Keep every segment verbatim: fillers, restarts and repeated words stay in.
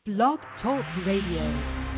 Blog Talk Radio.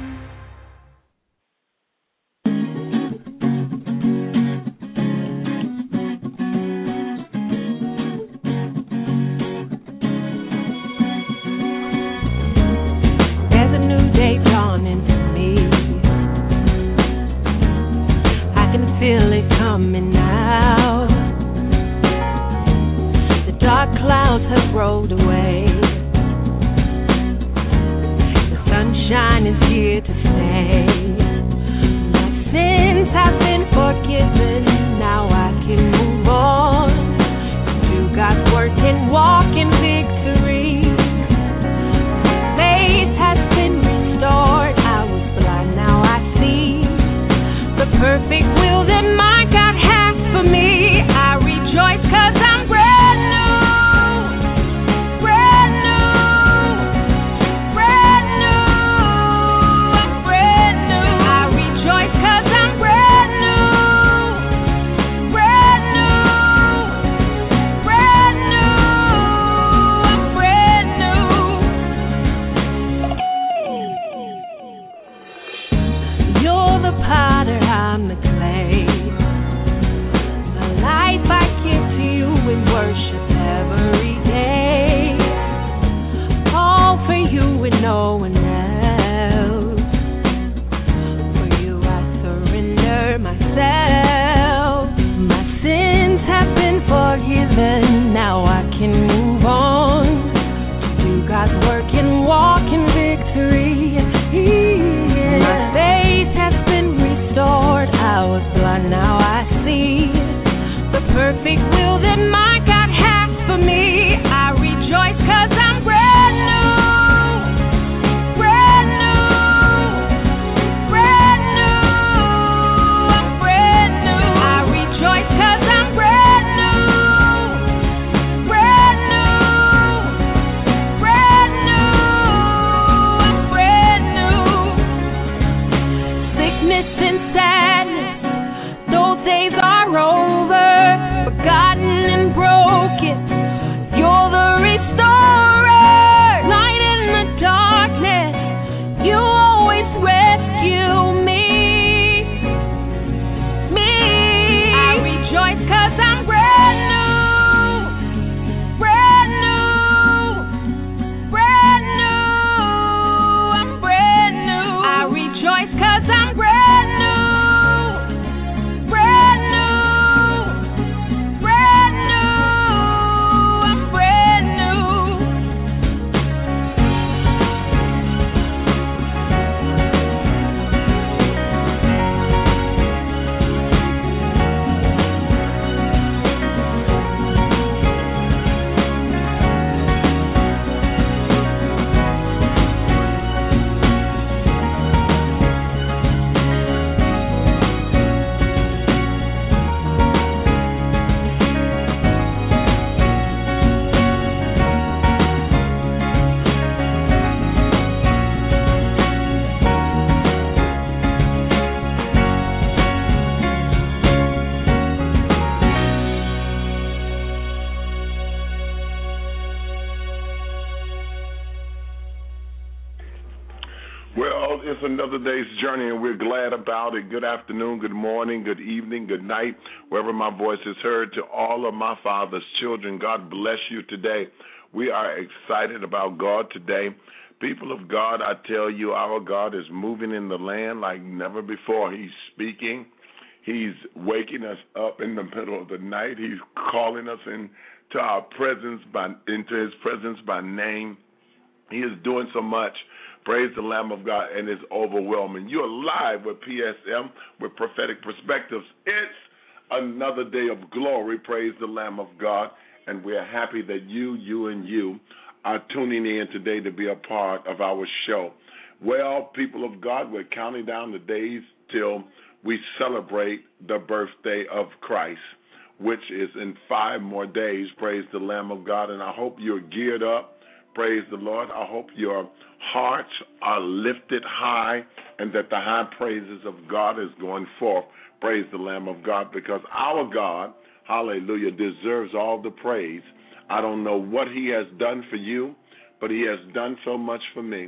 Another day's journey, and we're glad about it. Good afternoon, good morning, good evening, good night, wherever my voice is heard. To all of my Father's children, God bless you today. We are excited about God today. People of God, I tell you, our God is moving in the land like never before. He's speaking. He's waking us up in the middle of the night. He's calling us into our presence, by, into his presence by name. He is doing so much. Praise the Lamb of God, and it's overwhelming. You're live with P S M, with Prophetic Perspectives. It's another day of glory, praise the Lamb of God, and we're happy that you, you, and you are tuning in today to be a part of our show. Well, people of God, we're counting down the days till we celebrate the birthday of Christ, which is in five more days, praise the Lamb of God, and I hope you're geared up. Praise the Lord. I hope your hearts are lifted high and that the high praises of God is going forth. Praise the Lamb of God, because our God, hallelujah, deserves all the praise. I don't know what he has done for you, but he has done so much for me.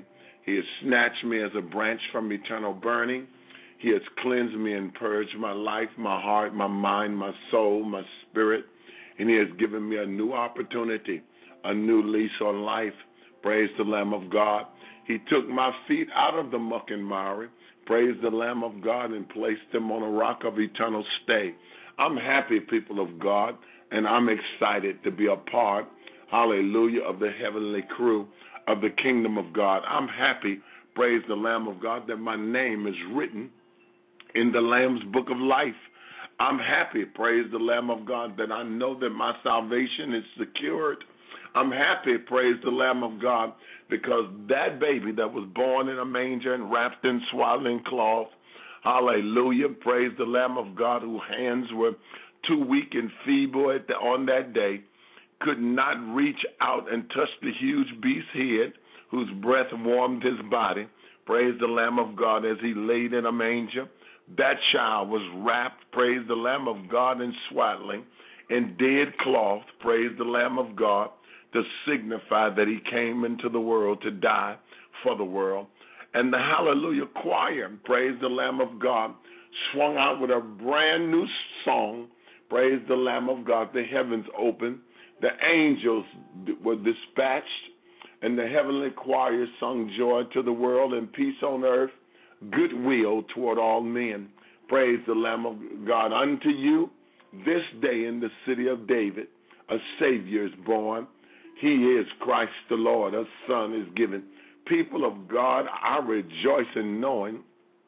He has snatched me as a branch from eternal burning. He has cleansed me and purged my life, my heart, my mind, my soul, my spirit. And he has given me a new opportunity, a new lease on life. Praise the Lamb of God. He took my feet out of the muck and mire. Praise the Lamb of God, and placed them on a rock of eternal stay. I'm happy, people of God, and I'm excited to be a part, hallelujah, of the heavenly crew of the kingdom of God. I'm happy, praise the Lamb of God, that my name is written in the Lamb's book of life. I'm happy, praise the Lamb of God, that I know that my salvation is secured. I'm happy, praise the Lamb of God, because that baby that was born in a manger and wrapped in swaddling cloth, hallelujah, praise the Lamb of God, whose hands were too weak and feeble at the, on that day, could not reach out and touch the huge beast's head, whose breath warmed his body. Praise the Lamb of God, as he laid in a manger. That child was wrapped, praise the Lamb of God, in swaddling, in dead cloth, praise the Lamb of God, to signify that he came into the world to die for the world. And the Hallelujah Choir, praise the Lamb of God, swung out with a brand new song, praise the Lamb of God. The heavens opened, the angels were dispatched, and the heavenly choir sung joy to the world and peace on earth, goodwill toward all men. Praise the Lamb of God. Unto you this day in the city of David a Savior is born. He is Christ the Lord. A Son is given. People of God, I rejoice in knowing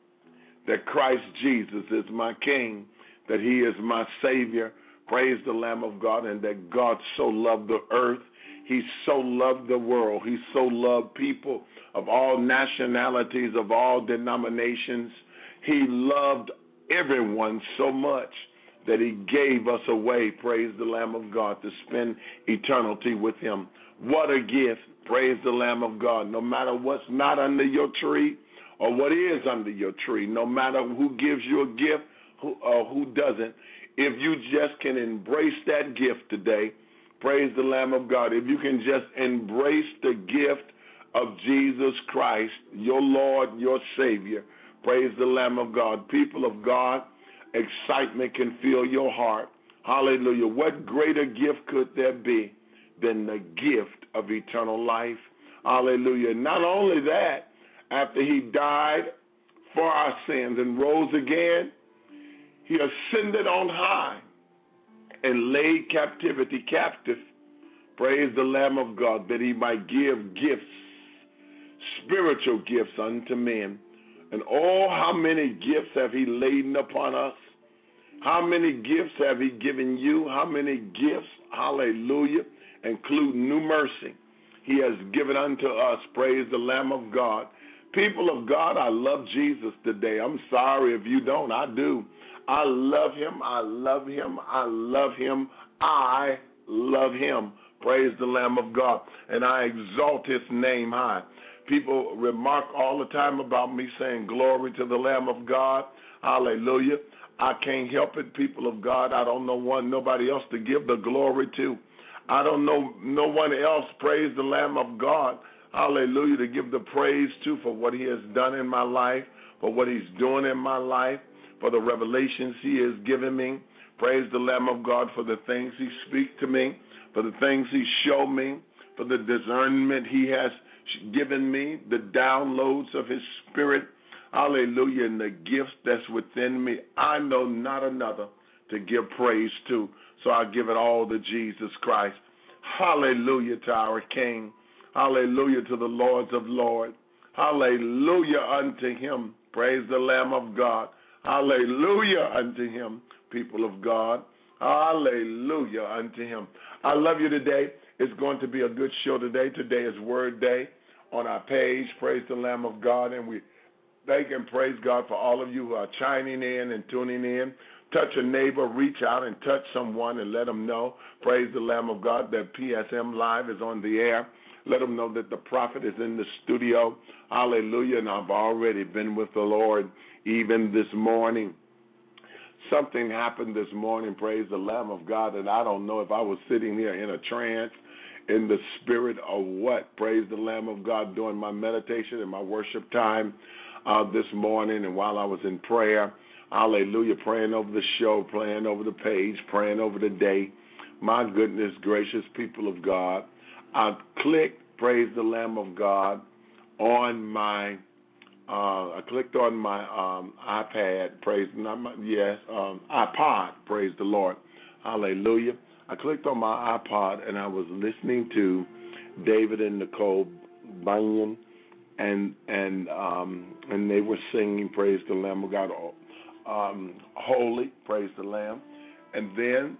that Christ Jesus is my King, that he is my Savior. Praise the Lamb of God, and that God so loved the earth. He so loved the world. He so loved people of all nationalities, of all denominations. He loved everyone so much that he gave us away, praise the Lamb of God, to spend eternity with him. What a gift, praise the Lamb of God. No matter what's not under your tree or what is under your tree, no matter who gives you a gift who, or who doesn't, if you just can embrace that gift today, praise the Lamb of God, if you can just embrace the gift of Jesus Christ, your Lord, your Savior, praise the Lamb of God. People of God, excitement can fill your heart. Hallelujah. What greater gift could there be than the gift of eternal life? Hallelujah. Not only that, after he died for our sins and rose again, he ascended on high and laid captivity captive. Praise the Lamb of God, that he might give gifts, spiritual gifts unto men. And oh, how many gifts have he laden upon us? How many gifts have he given you? How many gifts, hallelujah, including new mercy, he has given unto us. Praise the Lamb of God. People of God, I love Jesus today. I'm sorry if you don't. I do. I love him. I love him. I love him. I love him. Praise the Lamb of God. And I exalt his name high. People remark all the time about me saying glory to the Lamb of God. Hallelujah. I can't help it, people of God. I don't know one, nobody else to give the glory to. I don't know no one else, praise the Lamb of God, hallelujah, to give the praise to for what he has done in my life, for what he's doing in my life, for the revelations he has given me. Praise the Lamb of God for the things he speaks to me, for the things he showed me, for the discernment he has given me, the downloads of his spirit. Hallelujah, and the gifts that's within me. I know not another to give praise to, so I give it all to Jesus Christ. Hallelujah to our King. Hallelujah to the Lords of Lords. Hallelujah unto him. Praise the Lamb of God. Hallelujah unto him, people of God. Hallelujah unto him. I love you today. It's going to be a good show today. Today is Word Day on our page. Praise the Lamb of God, and we thank and praise God for all of you who are chiming in and tuning in. Touch a neighbor, reach out and touch someone and let them know, praise the Lamb of God, that P S M Live is on the air. Let them know that the prophet is in the studio. Hallelujah. And I've already been with the Lord even this morning. Something happened this morning, praise the Lamb of God, and I don't know if I was sitting here in a trance, in the spirit of what? Praise the Lamb of God during my meditation and my worship time uh, this morning and while I was in prayer. Hallelujah, praying over the show, praying over the page, praying over the day. My goodness gracious people of God. I clicked, praise the Lamb of God, on my, uh, I clicked on my um, iPad, praise, not my, yes, um, iPod, praise the Lord. Hallelujah. I clicked on my iPod and I was listening to David and Nicole Bunyan, and and um, and they were singing, praise the Lamb of God, um, holy, praise the Lamb. And then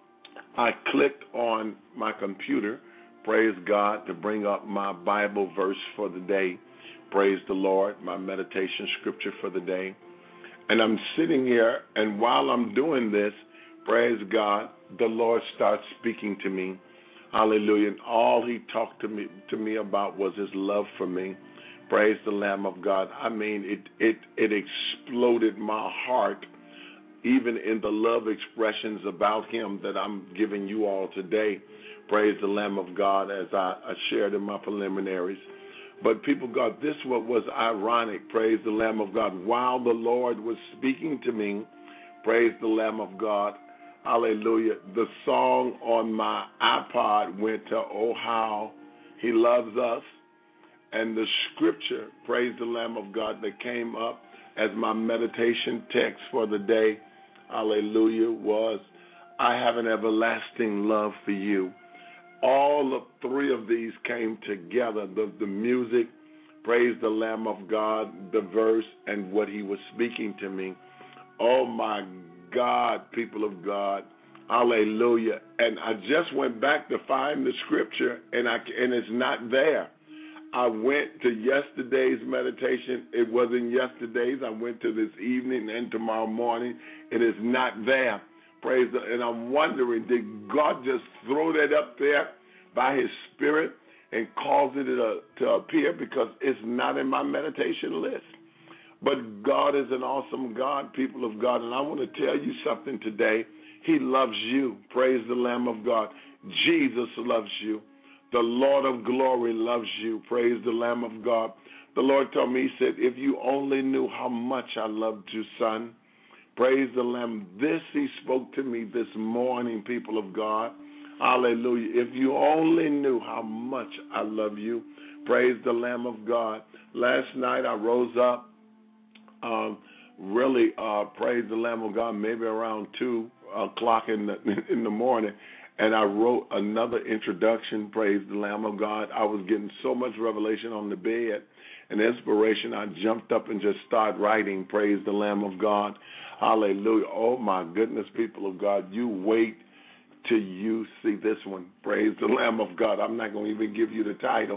I clicked on my computer, praise God, to bring up my Bible verse for the day, praise the Lord, my meditation scripture for the day. And I'm sitting here, and while I'm doing this, praise God, the Lord starts speaking to me. Hallelujah. And all he talked to me to me about was his love for me. Praise the Lamb of God. I mean, it it it exploded my heart, even in the love expressions about him that I'm giving you all today. Praise the Lamb of God, as I, I shared in my preliminaries. But people, God, this what was ironic. Praise the Lamb of God. While the Lord was speaking to me, praise the Lamb of God, hallelujah, the song on my iPod went to Oh How He Loves Us. And the scripture, praise the Lamb of God, that came up as my meditation text for the day, hallelujah, was, I have an everlasting love for you. All of three of these came together, the, the music, praise the Lamb of God, the verse, and what he was speaking to me. Oh, my God, people of God, hallelujah. And I just went back to find the scripture, and I and it's not there. I went to yesterday's meditation. It wasn't yesterday's. I went to this evening and tomorrow morning. It is not there. Praise the, and I'm wondering, did God just throw that up there by his spirit and cause it to, to appear? Because it's not in my meditation list. But God is an awesome God, people of God. And I want to tell you something today. He loves you. Praise the Lamb of God. Jesus loves you. The Lord of glory loves you. Praise the Lamb of God. The Lord told me, he said, if you only knew how much I loved you, son. Praise the Lamb. This he spoke to me this morning, people of God. Hallelujah. If you only knew how much I love you. Praise the Lamb of God. Last night I rose up, um, really, uh, praise the Lamb of God, maybe around two o'clock in the, in the morning. And I wrote another introduction, praise the Lamb of God. I was getting so much revelation on the bed and inspiration. I jumped up and just started writing, praise the Lamb of God. Hallelujah. Oh, my goodness, people of God. You wait till you see this one. Praise the Lamb of God. I'm not going to even give you the title.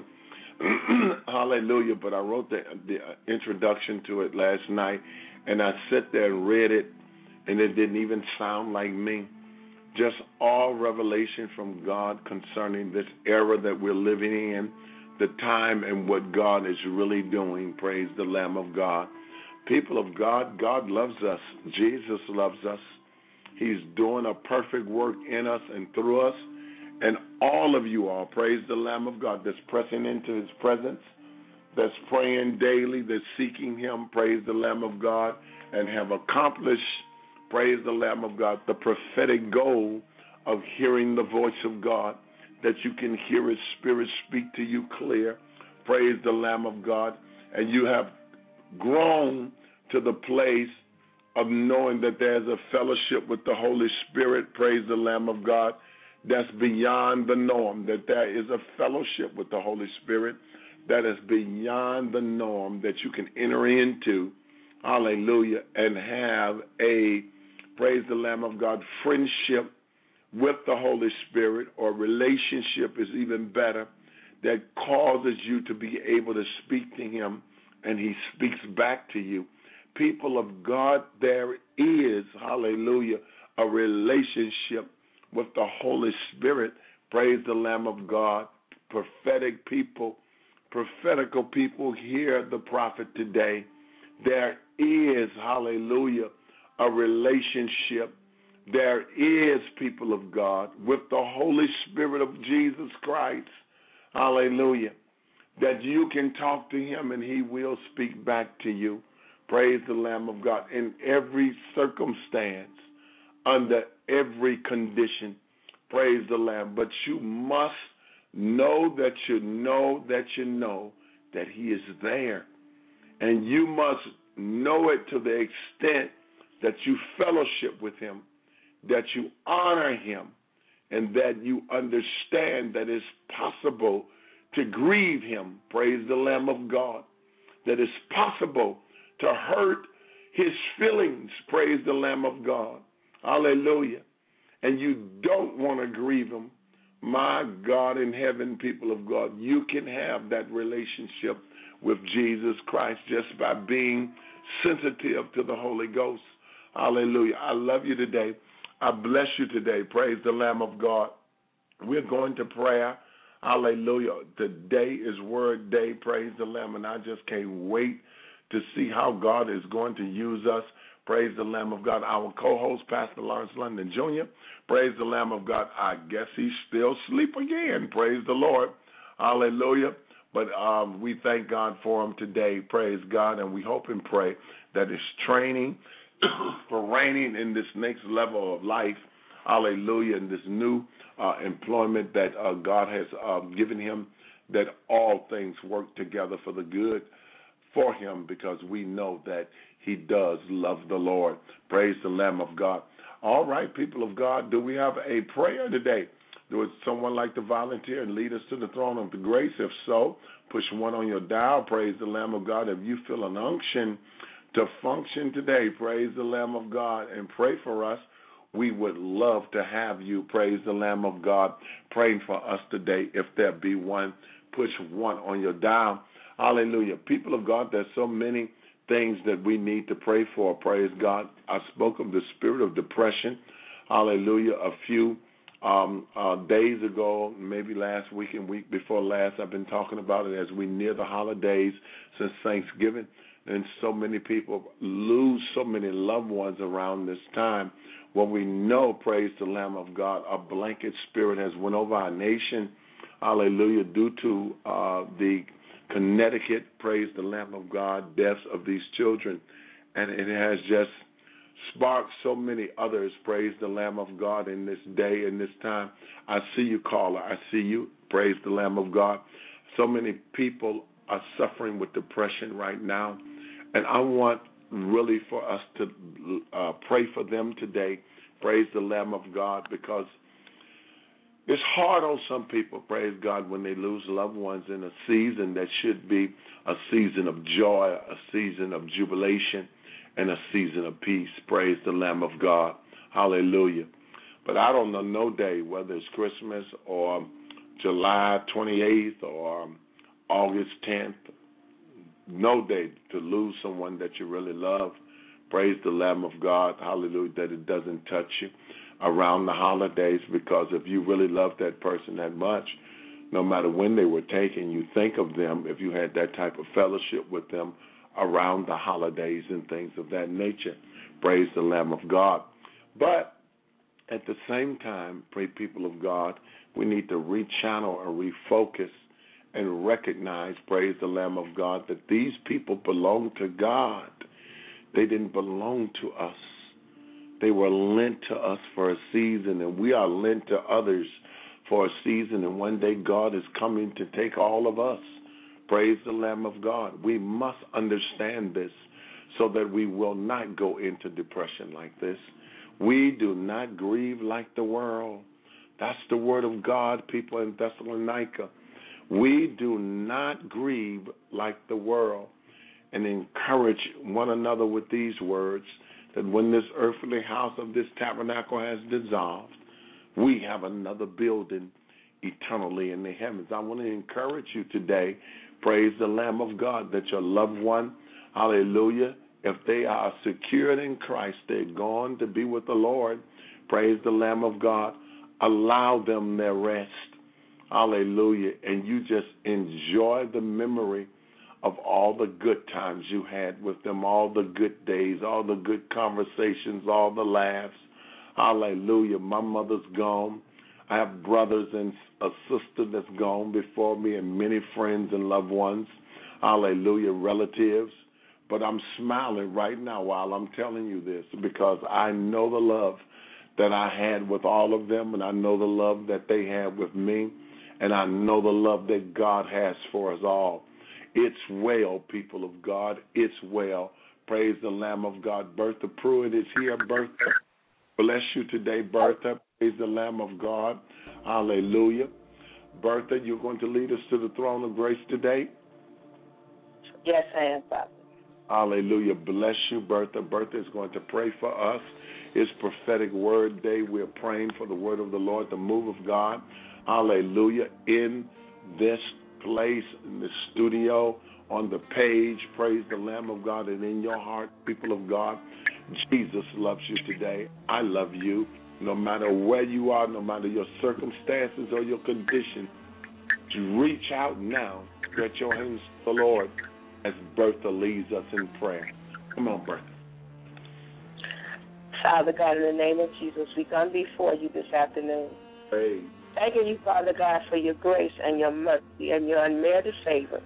Hallelujah. But I wrote the, the introduction to it last night, and I sat there and read it, and it didn't even sound like me. Just all revelation from God concerning this era that we're living in, the time and what God is really doing. Praise the Lamb of God. People of God, God loves us. Jesus loves us. He's doing a perfect work in us and through us. And all of you all, praise the Lamb of God, that's pressing into his presence, that's praying daily, that's seeking him, praise the Lamb of God, and have accomplished, praise the Lamb of God, the prophetic goal of hearing the voice of God, that you can hear his spirit speak to you clear. Praise the Lamb of God. And you have grown to the place of knowing that there's a fellowship with the Holy Spirit, praise the Lamb of God, that's beyond the norm, that there is a fellowship with the Holy Spirit that is beyond the norm that you can enter into, hallelujah, and have a, praise the Lamb of God, friendship with the Holy Spirit, or relationship is even better, that causes you to be able to speak to him and he speaks back to you. People of God, there is, hallelujah, a relationship with the Holy Spirit. Praise the Lamb of God. Prophetic people, prophetical people, hear the prophet today. There is, hallelujah, a relationship there is, people of God, with the Holy Spirit of Jesus Christ, hallelujah, that you can talk to him and he will speak back to you. Praise the Lamb of God. In every circumstance, under every condition, praise the Lamb. But you must know that you know that you know that he is there. And you must know it to the extent that you fellowship with him, that you honor him, and that you understand that it's possible to grieve him, praise the Lamb of God, that it's possible to hurt his feelings, praise the Lamb of God, hallelujah, and you don't want to grieve him. My God in heaven, people of God, you can have that relationship with Jesus Christ just by being sensitive to the Holy Ghost. Hallelujah. I love you today. I bless you today. Praise the Lamb of God. We're going to prayer. Hallelujah. Today is Word Day. Praise the Lamb. And I just can't wait to see how God is going to use us. Praise the Lamb of God. Our co-host, Pastor Lawrence London Junior Praise the Lamb of God. I guess he's still asleep again. Praise the Lord. Hallelujah. But um, we thank God for him today. Praise God. And we hope and pray that his training for reigning in this next level of life, hallelujah, in this new uh, employment that uh, God has uh, given him, that all things work together for the good for him, because we know that he does love the Lord. Praise the Lamb of God. All right, people of God, do we have a prayer today? Would someone like to volunteer and lead us to the throne of the grace? If so, push one on your dial. Praise the Lamb of God. If you feel an unction to function today, praise the Lamb of God, and pray for us, we would love to have you, praise the Lamb of God, praying for us today. If there be one, push one on your dial. Hallelujah. People of God, there's so many things that we need to pray for, praise God. I spoke of the spirit of depression, hallelujah, a few um, uh, days ago, maybe last week and week before last. I've been talking about it as we near the holidays since Thanksgiving, and so many people lose so many loved ones around this time. Well, we know, praise the Lamb of God, a blanket spirit has went over our nation, hallelujah, due to uh, the Connecticut, praise the Lamb of God, deaths of these children. And it has just sparked so many others, praise the Lamb of God, in this day, in this time. I see you, caller. I see you, praise the Lamb of God. So many people are suffering with depression right now. And I want really for us to uh, pray for them today, praise the Lamb of God, because it's hard on some people, praise God, when they lose loved ones in a season that should be a season of joy, a season of jubilation, and a season of peace. Praise the Lamb of God. Hallelujah. But I don't know no day, whether it's Christmas or July twenty-eighth or August tenth, no day to lose someone that you really love. Praise the Lamb of God. Hallelujah, that it doesn't touch you around the holidays, because if you really love that person that much, no matter when they were taken, you think of them, if you had that type of fellowship with them around the holidays and things of that nature. Praise the Lamb of God. But at the same time, pray people of God, we need to rechannel or refocus and recognize, praise the Lamb of God, that these people belong to God. They didn't belong to us. They were lent to us for a season, and we are lent to others for a season, and one day God is coming to take all of us. Praise the Lamb of God. We must understand this so that we will not go into depression like this. We do not grieve like the world. That's the word of God, people in Thessalonica. We do not grieve like the world, and encourage one another with these words, that when this earthly house of this tabernacle has dissolved, we have another building eternally in the heavens. I want to encourage you today, praise the Lamb of God, that your loved one, hallelujah, if they are secured in Christ, they're gone to be with the Lord, praise the Lamb of God, allow them their rest, hallelujah, and you just enjoy the memory of all the good times you had with them, all the good days, all the good conversations, all the laughs, Hallelujah. My mother's gone. I have brothers and a sister that's gone before me and many friends and loved ones. Hallelujah, relatives. But I'm smiling right now while I'm telling you this because I know the love that I had with all of them, and I know the love that they had with me, and I know the love that God has for us all. It's well, people of God. It's well. Praise the Lamb of God. Bertha Pruitt is here. Bertha, bless you today, Bertha. Praise the Lamb of God. Hallelujah. Bertha, you're going to lead us to the throne of grace today? Yes, I am, Father. Hallelujah. Bless you, Bertha. Bertha is going to pray for us. It's prophetic word day. We're praying for the word of the Lord, the move of God. Hallelujah. In this place, in the studio, on the page, praise the Lamb of God, and in your heart, people of God, Jesus loves you today. I love you. No matter where you are, no matter your circumstances or your condition, to reach out now, stretch your hands to the Lord as Bertha leads us in prayer. Come on, Bertha. Father God, in the name of Jesus, we come before you this afternoon. Hey. Thanking you, Father God, for your grace and your mercy and your unmerited favor.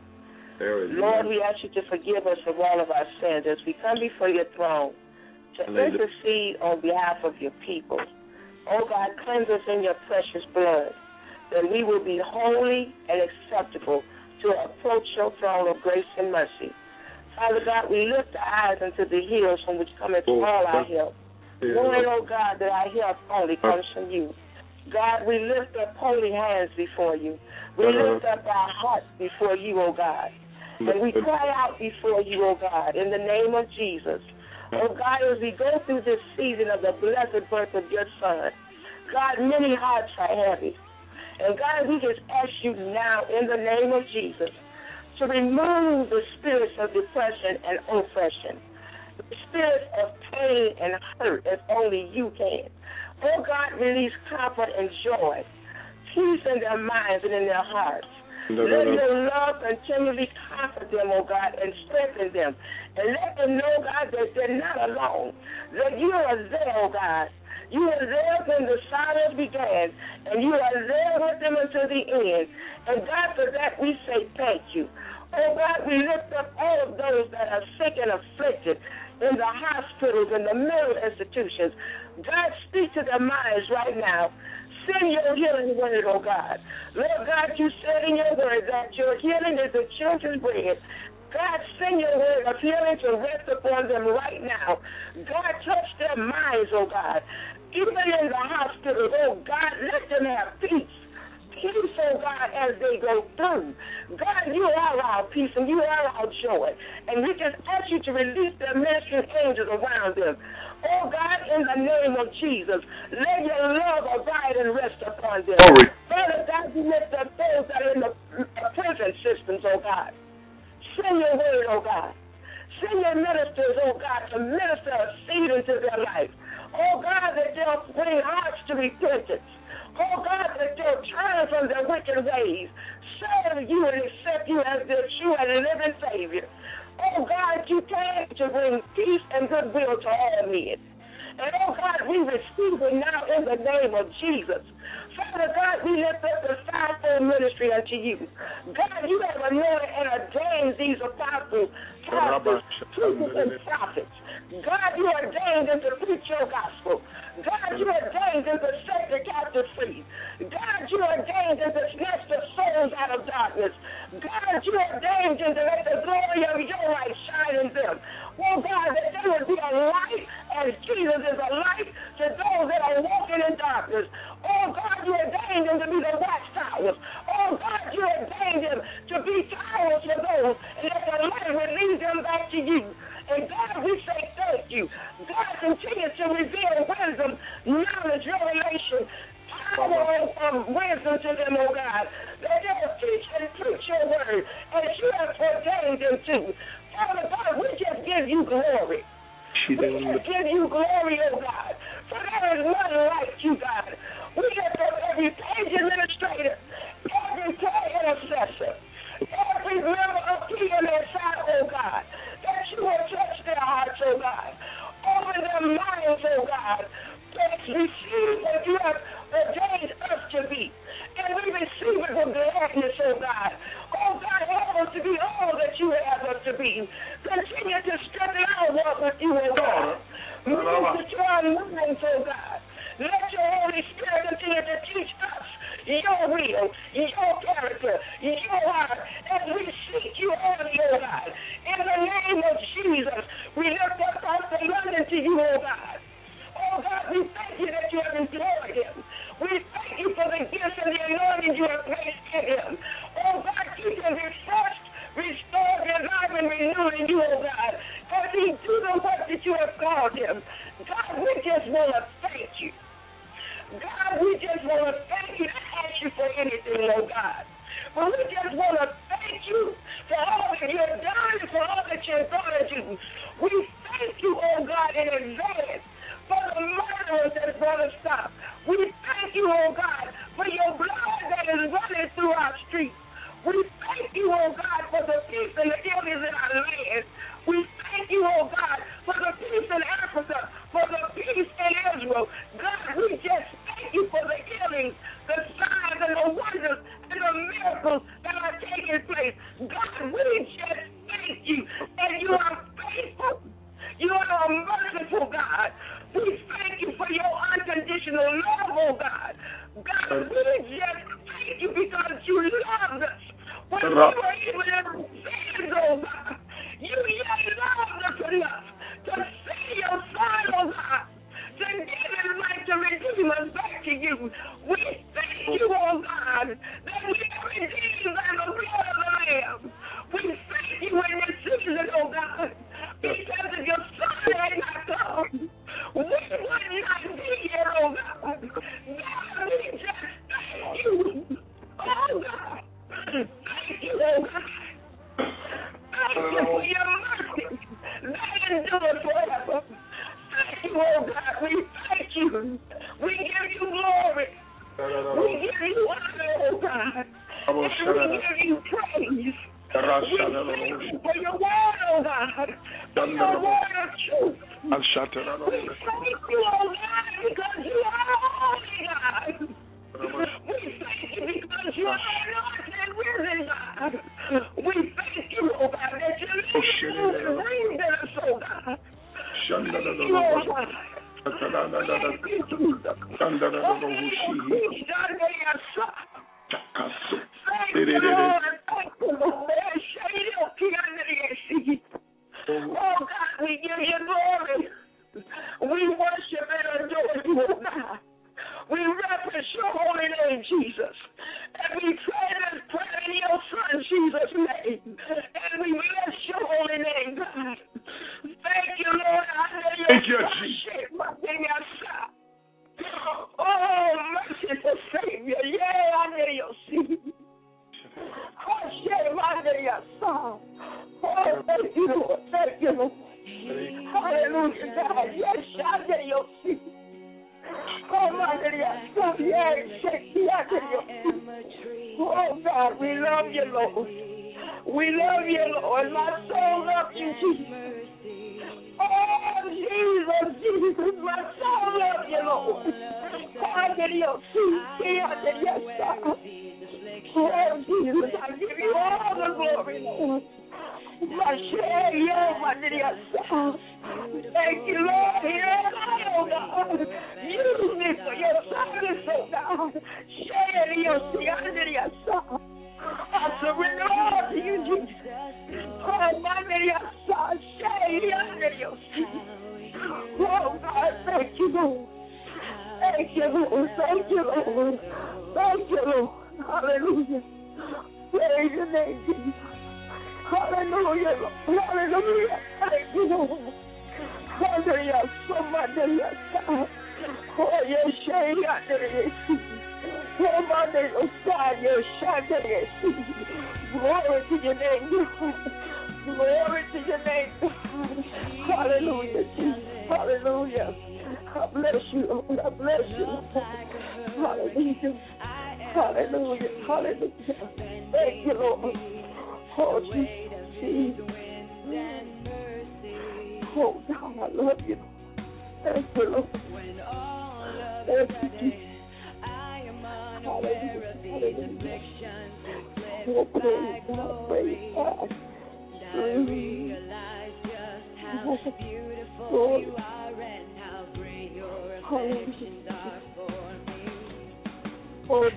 Lord, we ask you to forgive us of all of our sins as we come before your throne to intercede on behalf of your people. Oh, God, cleanse us in your precious blood, that we will be holy and acceptable to approach your throne of grace and mercy. Father God, we lift our eyes into the hills from which cometh all our help. Knowing, oh God, that our help only comes from you. God, we lift up holy hands before you. We lift up our hearts before you, oh God. And we cry out before you, oh God, in the name of Jesus. Oh God, as we go through this season of the blessed birth of your Son, God, many hearts are heavy. And God, we just ask you now in the name of Jesus to remove the spirits of depression and oppression, the spirit of pain and hurt as only you can. Oh God, release comfort and joy, peace in their minds and in their hearts. No, let no, no. your love continually comfort them, oh God, and strengthen them. And let them know, God, that they're not alone, that you are there, oh God. You are there when the silence began, and you are there with them until the end. And God, for that we say thank you. Oh God, we lift up all of those that are sick and afflicted in the hospitals and the mental institutions. God, speak to their minds right now. Send your healing word, oh God. Lord God, you said in your word that your healing is the children's bread. God, send your word of healing to rest upon them right now. God, touch their minds, oh God. Even in the hospital, oh God, let them have peace. Peace, oh God, as they go through. God, you are our peace and you are our joy. And we just ask you to release the ministering angels around them. Oh God, in the name of Jesus, let your love abide and rest upon them. Glory. Father God, you lift up those that are in the prison systems, oh God. Send your word, oh God. Send your ministers, oh God, to minister a seed into their life. Oh God, that they'll bring hearts to repentance. Oh God, that they'll turn from their wicked ways, serve you and accept you as their true and living Savior. Oh God, you came to bring peace and goodwill to all men. And oh God, we receive it now in the name of Jesus. Father God, we lift up the fivefold ministry unto you. God, you have anointed and ordained these apostles, pastors, teachers, and prophets. God, you ordained them to preach your gospel. God, you ordained them to set the captive free. God, you ordained them to snatch the souls out of darkness. God, you ordained them to let the glory of your light shine in them. Oh, God, that they would be a light as Jesus is a light to those that are walking in darkness. Oh, God, you ordained them to be the watchtowers. Oh, God, you ordained them to be towers for those, and that the light would lead them back to you. And God, we say thank you. God, continue to reveal wisdom, knowledge, revelation, power of wisdom to them, oh God, that they will teach and preach your word as you have ordained them to. Father God, we just give you glory. We just give you glory, oh God, for there is none like you, God. We lift up every page administrator, every prayer intercessor, every member of P M S I, oh God, that you will touch their hearts, oh God. Open their minds, oh God. Let's be believe. Continue to strengthen our walk with you, oh God. Move to our minds, oh God. Let your Holy Spirit continue to teach us your will, your character, your heart, as we seek you early, oh God. In the name of Jesus, we lift up Pastor London to you, oh God. Oh God, we thank you that you have employed him. We thank you for the gifts and the anointing you have placed in him. Oh God, keep him refreshed, restored, revived, and renewed in you, oh God, as he do the work that you have called him. God, we just want to thank you. God, we just want to thank you to ask you for anything, oh God. But we just want to thank you for all that you have done and for all that you're going to do. We thank you, oh God, in advance for the murderers that brought us stop. We thank you, oh God, for your blood that is running through our streets. We thank you, oh God, for the peace and the healings in our land. We thank you, oh God, for the peace in Africa, for the peace in Israel. God, we just thank you for the healings, the signs and the wonders and the miracles that are taking place. God, we just thank you. And you are faithful. You are a merciful God. We thank you for your unconditional love, oh God. God, we just thank you because you loved us. When we were even in our sins, oh God, you yet loved us enough to send your Son, oh God, to give his life to redeem us back to you. We thank you, oh God, that we are redeemed by the blood of the Lamb. We thank you in this season, oh God, because of your Son had not come. We would not be here, oh God. God, we just thank you, oh God. Thank you, oh God. Thank you for your mercy that endures forever. Thank you, oh God. We thank you. We give you glory. We give you honor, oh God. And we give you praise. We thank you for your word, oh God. For your word of truth. We thank you, oh God, because you are holy, God. We thank you because you are anointed and risen, God. We thank you, oh God, that you live and breathe in us, oh God. Thank you, oh God. Thank you, Jesus. Thank you, Lord. Thank you, Lord. Oh God, we give you glory. We worship and adore you, oh God. We reverence your holy name, Jesus. And we pray this prayer in your Son, Jesus' name. And we bless your holy name, God. Thank you, Lord. Thank you, Jesus. Oh, merciful Savior. Yeah, I know your seed. Oh, thank you, Lord. Thank you, Lord. Hallelujah, God. Yes, I know your seed. Oh, my God, oh, God, we love you, Lord. We love you, Lord. My soul loves you, Jesus. Oh, Jesus, Jesus, my soul loves you, Lord. Oh, Jesus, I give you all the glory, Lord. My share, yo, my dear son. Thank you, Lord. Oh, God. Use me for your service, oh, God. Share your dear son. I surrender all to you, Jesus. Oh, my dear son. Share your Oh, God, thank you, Lord. Thank you, Lord. Thank you, Lord. Thank you, Lord. Hallelujah. Praise your name, Jesus. Hallelujah, Lord. Hallelujah. Thank you, Lord. Hallelujah. So much, God. Oh, yes, shame, yes. Oh, my name is God, yes, yes. Glory to your name, God. Glory to your name, God. Hallelujah, Jesus. Hallelujah. I bless you, Lord. I bless you. Hallelujah. Hallelujah. Hallelujah. Thank you, Lord. Oh, Jesus. Oh, God, I love you. Thank you, Lord. Thank you, Jesus. Hallelujah. Hallelujah. Oh, praise God. Praise God. I realize just how beautiful you are and how great your affections are for me. Oh,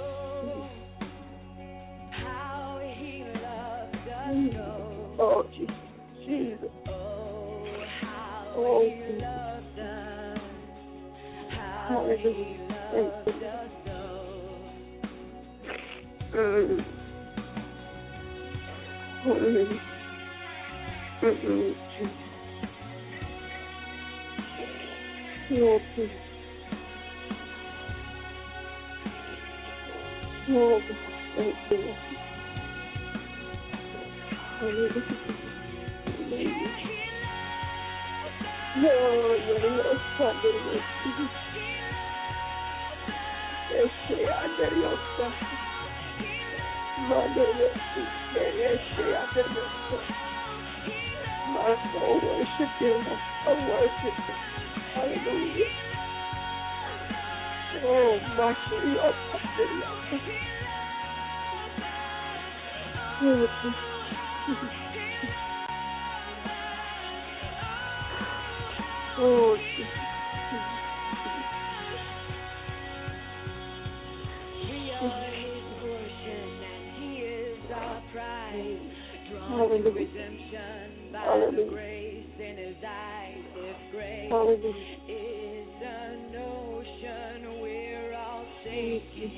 How he loves us so. oh, Jesus. Jesus. Oh, how Oh, he Jesus. loves us. How Hallelujah. he loves us so. Mm. Mm. Mm-mm. Oh, Jesus. Oh, God. Thank you, Lord. Hallelujah. Oh, yeah, yeah, Sunday. Yes, yeah, under your sun. Hallelujah. Yes, yeah, under your sun. My soul worship you, Lord. I worship you. Hallelujah. Oh, my soul, your Sunday. Oh, Jesus. Oh, Jesus. We are his portion and he is our prize. Drawn to Hallelujah. redemption by Hallelujah. the grace in his eyes. If grace Hallelujah. is an ocean, we're all sinking.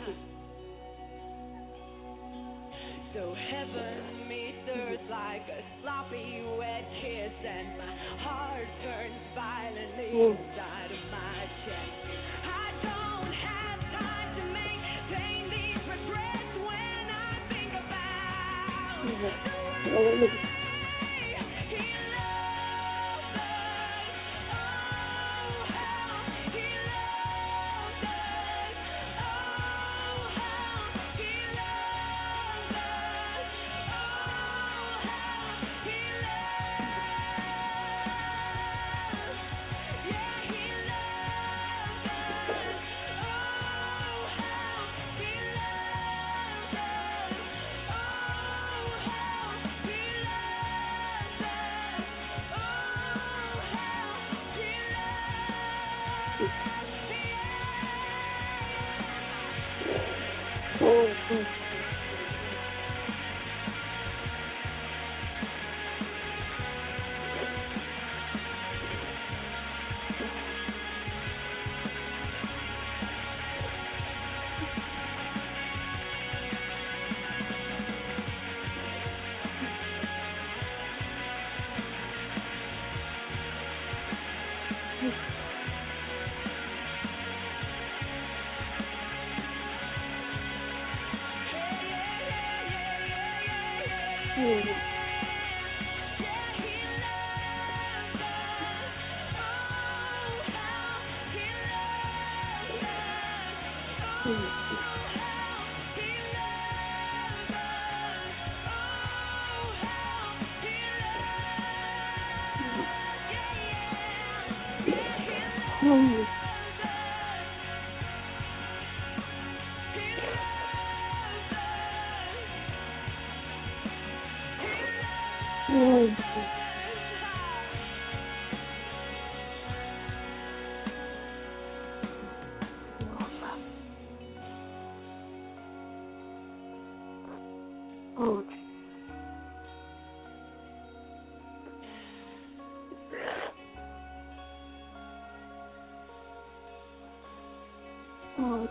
So heaven meets earth like a sloppy wet kiss, and my heart turns violently inside of my chest. I don't have time to maintain these regrets when I think about the way Hallelujah. he loves us. Oh, how he loves us. Oh, how he loves us. Oh, how he loves. Yeah, he loves us. Oh, how he loves us. Oh, how he loves us. Oh, how he loves. Oh, God. Oh, oh,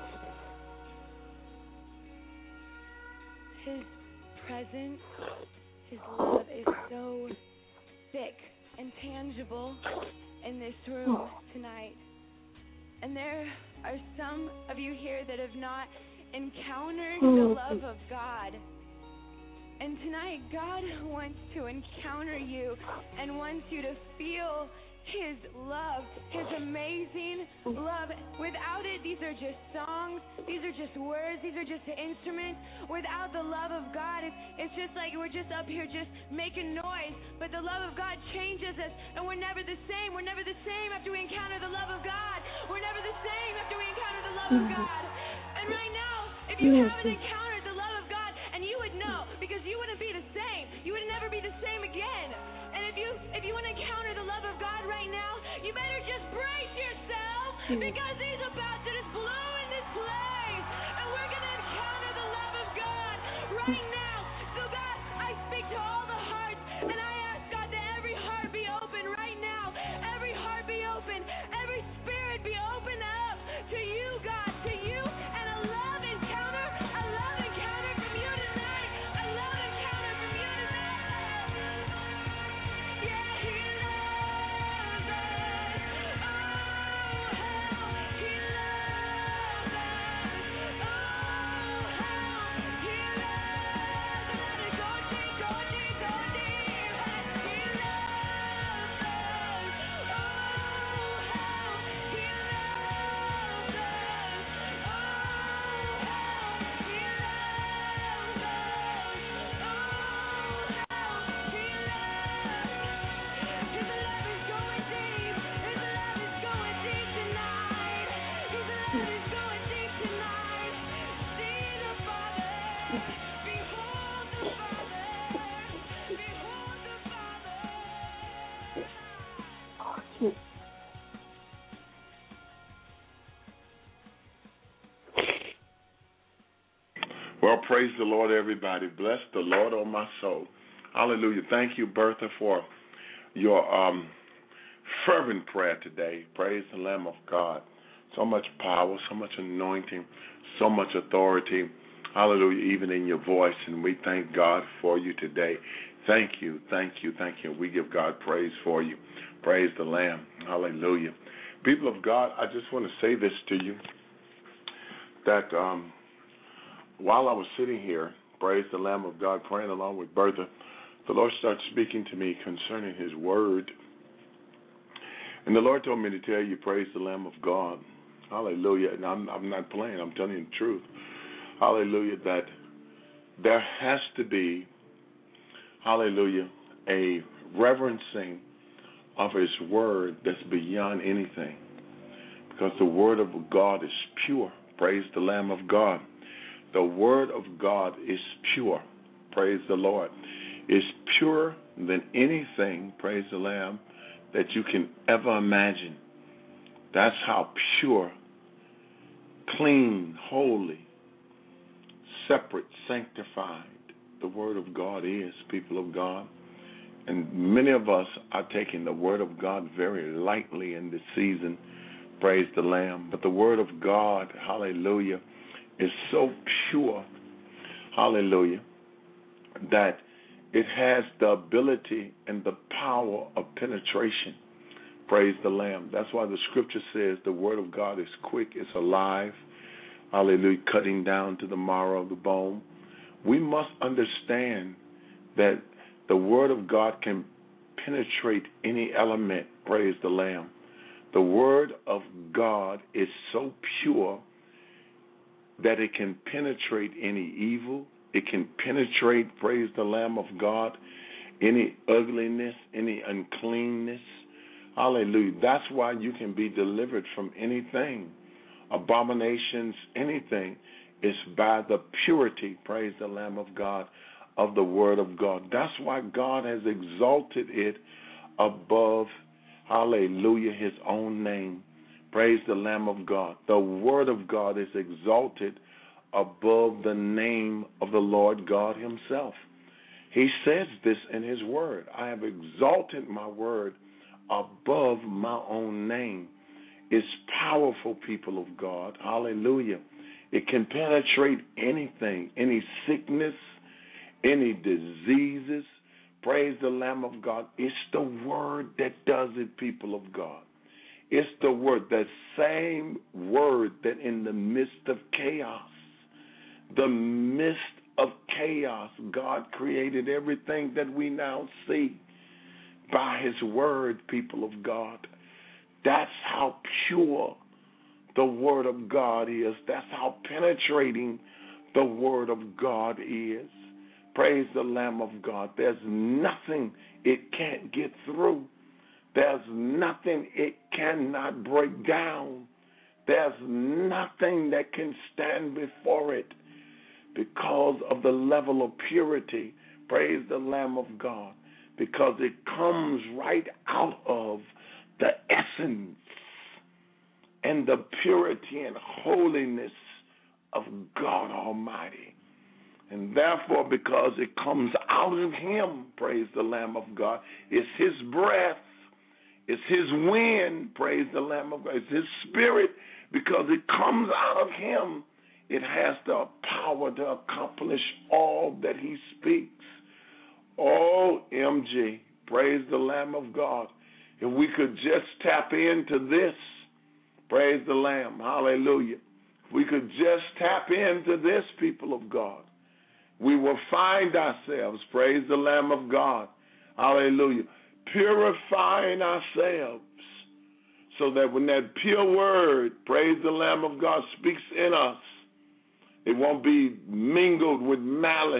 His presence, his love is so thick and tangible in this room tonight. And there are some of you here that have not encountered the love of God. And tonight, God wants to encounter you and wants you to feel his love, his amazing love. Without it, these are just songs, these are just words, these are just instruments. Without the love of God, it's, it's just like we're just up here just making noise. But the love of God changes us, and we're never the same. We're never the same after we encounter the love of God. We're never the same after we encounter the love of God. And right now, if you haven't encountered the love of God, and you would know, because you wouldn't be the same. You would never be the because he's about to just blow in this place, and we're going to encounter the love of God right now. So God, I speak to all the hearts, and I ask God that every heart be open right now, every heart be open, every spirit be open up to you, God, to you, and a love encounter, a love encounter from you tonight, a love encounter from you tonight. Yeah, he loves us. Oh, how he loves us. Oh, how he loves us. Go deep, go deep, go deep. He loves us. Oh, how he loves us. Oh, how he loves us. Oh, how he loves. His love is going deep. His love is going deep tonight. His love is going deep tonight. See the Father. Behold the Father. Behold the Father. Well, praise the Lord, everybody. Bless the Lord, oh my soul. Hallelujah. Thank you, Bertha, for your um, fervent prayer today. Praise the Lamb of God. So much power, so much anointing, so much authority. Hallelujah, even in your voice. And we thank God for you today. Thank you, thank you, thank you. We give God praise for you. Praise the Lamb. Hallelujah. People of God, I just want to say this to you, that um, while I was sitting here, praise the Lamb of God, praying along with Bertha, the Lord started speaking to me concerning his word. And the Lord told me to tell you, praise the Lamb of God. Hallelujah. And I'm, I'm not playing. I'm telling you the truth. Hallelujah. That there has to be, hallelujah, a reverencing of his word that's beyond anything. Because the word of God is pure. Praise the Lamb of God. The word of God is pure. Praise the Lord. It's purer than anything, praise the Lamb, that you can ever imagine. That's how pure, clean, holy, separate, sanctified the word of God is, people of God. And many of us are taking the word of God very lightly in this season, praise the Lamb. But the word of God, hallelujah, is so pure, hallelujah, that it has the ability and the power of penetration. Praise the Lamb. That's why the scripture says the word of God is quick, it's alive, hallelujah, cutting down to the marrow of the bone. We must understand that the word of God can penetrate any element, praise the Lamb. The word of God is so pure that it can penetrate any evil. It can penetrate, praise the Lamb of God, any ugliness, any uncleanness. Hallelujah. That's why you can be delivered from anything, abominations, anything. It's by the purity, praise the Lamb of God, of the word of God. That's why God has exalted it above, hallelujah, his own name. Praise the Lamb of God. The word of God is exalted above the name of the Lord God himself. He says this in his word. I have exalted my word above my own name. It's powerful, people of God. Hallelujah. It can penetrate anything, any sickness, any diseases. Praise the Lamb of God. It's the word that does it, people of God. It's the word, that same word that in the midst of chaos, the midst of chaos, God created everything that we now see by his word, people of God. That's how pure the word of God is. That's how penetrating the word of God is. Praise the Lamb of God. There's nothing it can't get through. There's nothing it cannot break down. There's nothing that can stand before it because of the level of purity. Praise the Lamb of God. Because it comes right out of the essence and the purity and holiness of God Almighty. And therefore, because it comes out of him, praise the Lamb of God, it's his breath, it's his wind, praise the Lamb of God, it's his spirit, because it comes out of him, it has the power to accomplish all that he speaks. O M G, praise the Lamb of God. If we could just tap into this, praise the Lamb, hallelujah. If we could just tap into this, people of God, we will find ourselves, praise the Lamb of God, hallelujah, purifying ourselves so that when that pure word, praise the Lamb of God, speaks in us, it won't be mingled with malice,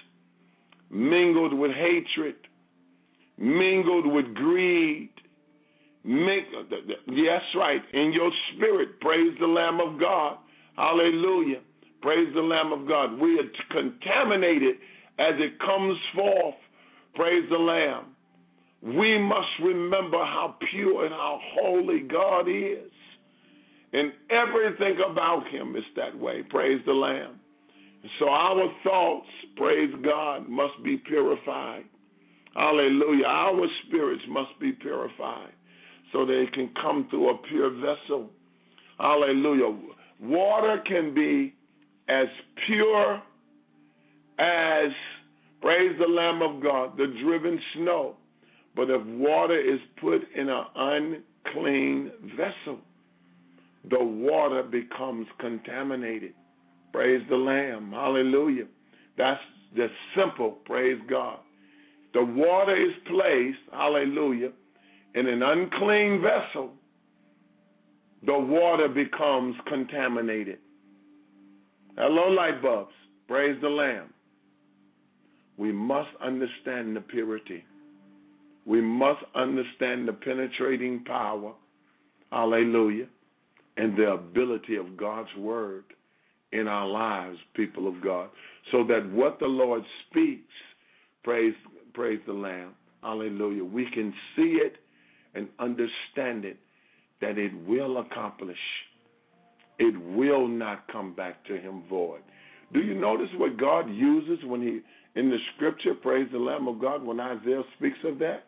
mingled with hatred, mingled with greed. Mingled, yes, right, in your spirit, praise the Lamb of God, hallelujah. Praise the Lamb of God. We are contaminated as it comes forth. Praise the Lamb. We must remember how pure and how holy God is. And everything about him is that way. Praise the Lamb. So our thoughts, praise God, must be purified. Hallelujah. Our spirits must be purified so they can come through a pure vessel. Hallelujah. Water can be as pure as, praise the Lamb of God, the driven snow. But if water is put in an unclean vessel, the water becomes contaminated. Praise the Lamb. Hallelujah. That's the simple, praise God. The water is placed, hallelujah, in an unclean vessel, the water becomes contaminated. Hello, light bulbs. Praise the Lamb. We must understand the purity. We must understand the penetrating power, hallelujah, and the ability of God's word in our lives, people of God, so that what the Lord speaks, praise, praise the Lamb, hallelujah, we can see it and understand it, that it will accomplish. It will not come back to him void. Do you notice what God uses when he, in the scripture, praise the Lamb of God, when Isaiah speaks of that?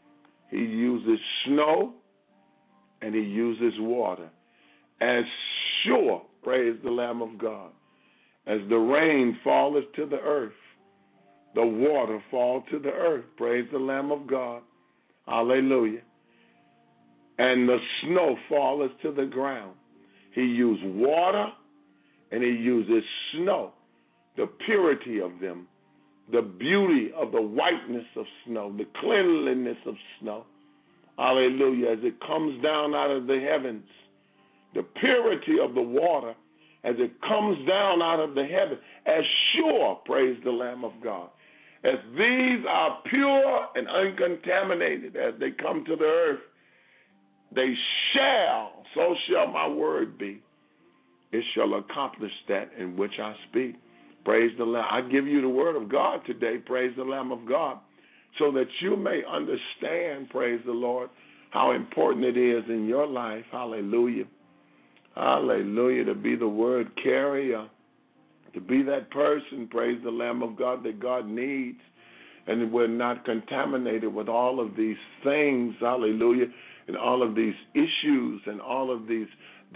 He uses snow and he uses water. As sure, praise the Lamb of God, as the rain falleth to the earth, the water fall to the earth, praise the Lamb of God, hallelujah, and the snow falleth to the ground. He used water and he uses snow, the purity of them, the beauty of the whiteness of snow, the cleanliness of snow, hallelujah, as it comes down out of the heavens, the purity of the water as it comes down out of the heavens, as sure, praise the Lamb of God, as these are pure and uncontaminated as they come to the earth, they shall, so shall my word be. It shall accomplish that in which I speak. Praise the Lamb. I give you the word of God today, praise the Lamb of God, so that you may understand, praise the Lord, how important it is in your life, hallelujah, hallelujah, to be the word carrier, to be that person, praise the Lamb of God, that God needs, and we're not contaminated with all of these things, hallelujah, and all of these issues and all of these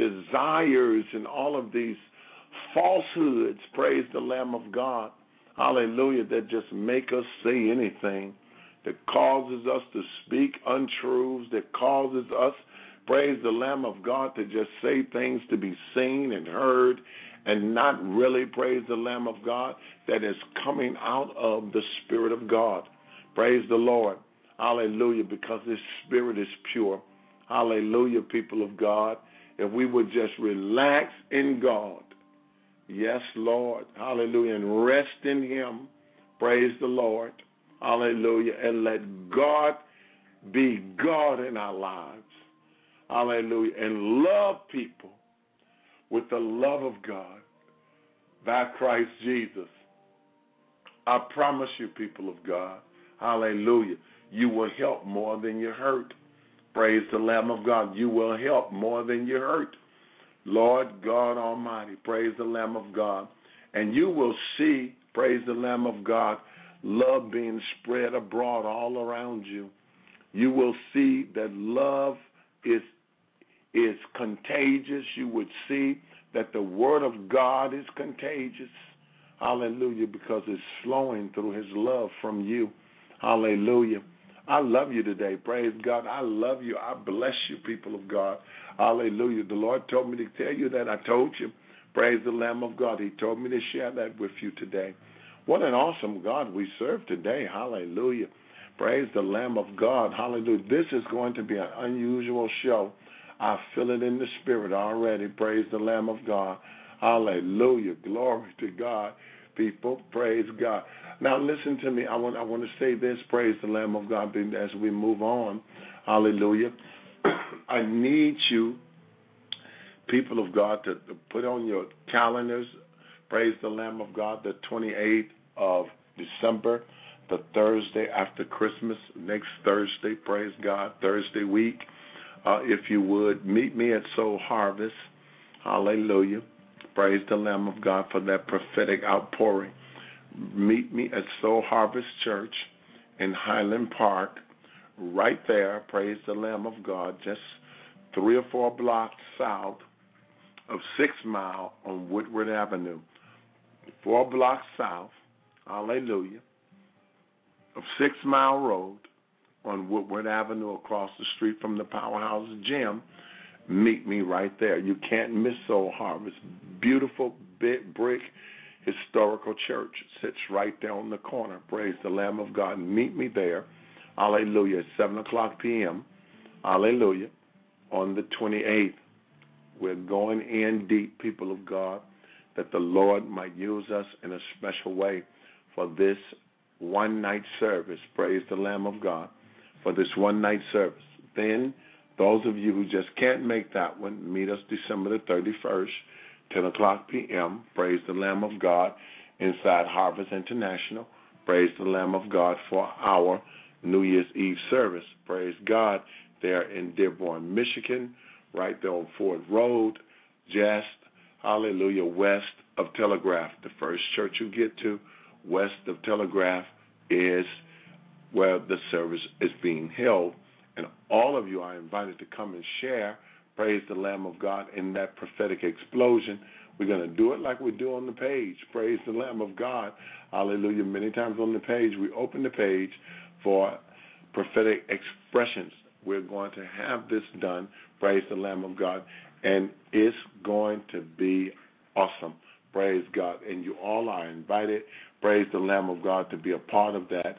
desires and all of these falsehoods, praise the Lamb of God, hallelujah, that just make us say anything, that causes us to speak untruths, that causes us, praise the Lamb of God, to just say things to be seen and heard and not really, praise the Lamb of God, that is coming out of the Spirit of God. Praise the Lord. Hallelujah, because His Spirit is pure. Hallelujah, people of God. If we would just relax in God, yes, Lord, hallelujah, and rest in Him, praise the Lord, hallelujah, and let God be God in our lives, hallelujah, and love people with the love of God by Christ Jesus. I promise you, people of God, hallelujah, you will help more than you hurt. Praise the Lamb of God. You will help more than you hurt. Lord God Almighty, praise the Lamb of God. And you will see, praise the Lamb of God, love being spread abroad all around you. You will see that love is is contagious. You would see that the word of God is contagious. Hallelujah, because it's flowing through his love from you. Hallelujah. I love you today. Praise God. I love you. I bless you, people of God. Hallelujah. The Lord told me to tell you that. I told you. Praise the Lamb of God. He told me to share that with you today. What an awesome God we serve today. Hallelujah. Praise the Lamb of God. Hallelujah. This is going to be an unusual show. I feel it in the spirit already. Praise the Lamb of God. Hallelujah. Glory to God. People, praise God. Now listen to me. I want I want to say this. Praise the Lamb of God as we move on. Hallelujah. I need you, people of God, to, to put on your calendars, praise the Lamb of God, the twenty-eighth of December, the Thursday after Christmas, next Thursday, praise God, Thursday week. Uh, if you would, meet me at Soul Harvest. Hallelujah. Praise the Lamb of God for that prophetic outpouring. Meet me at Soul Harvest Church in Highland Park, right there, praise the Lamb of God, just three or four blocks south of Six Mile on Woodward Avenue. Four blocks south, hallelujah, of Six Mile Road on Woodward Avenue across the street from the Powerhouse Gym. Meet me right there. You can't miss Soul Harvest. Beautiful big brick historical church sits right there on the corner. Praise the Lamb of God. Meet me there. Hallelujah. At seven o'clock p.m. Hallelujah. On the twenty-eighth. We're going in deep, people of God, that the Lord might use us in a special way for this one-night service. Praise the Lamb of God. For this one-night service. Then, those of you who just can't make that one, meet us December the thirty-first, ten o'clock p.m. Praise the Lamb of God inside Harvest International. Praise the Lamb of God for our New Year's Eve service. Praise God. There in Dearborn, Michigan, right there on Ford Road, just, hallelujah, west of Telegraph. The first church you get to west of Telegraph is where the service is being held. And all of you are invited to come and share, praise the Lamb of God, in that prophetic explosion. We're going to do it like we do on the page. Praise the Lamb of God. Hallelujah. Many times on the page, we open the page for prophetic expressions. We're going to have this done, praise the Lamb of God, and it's going to be awesome. Praise God. And you all are invited, praise the Lamb of God, to be a part of that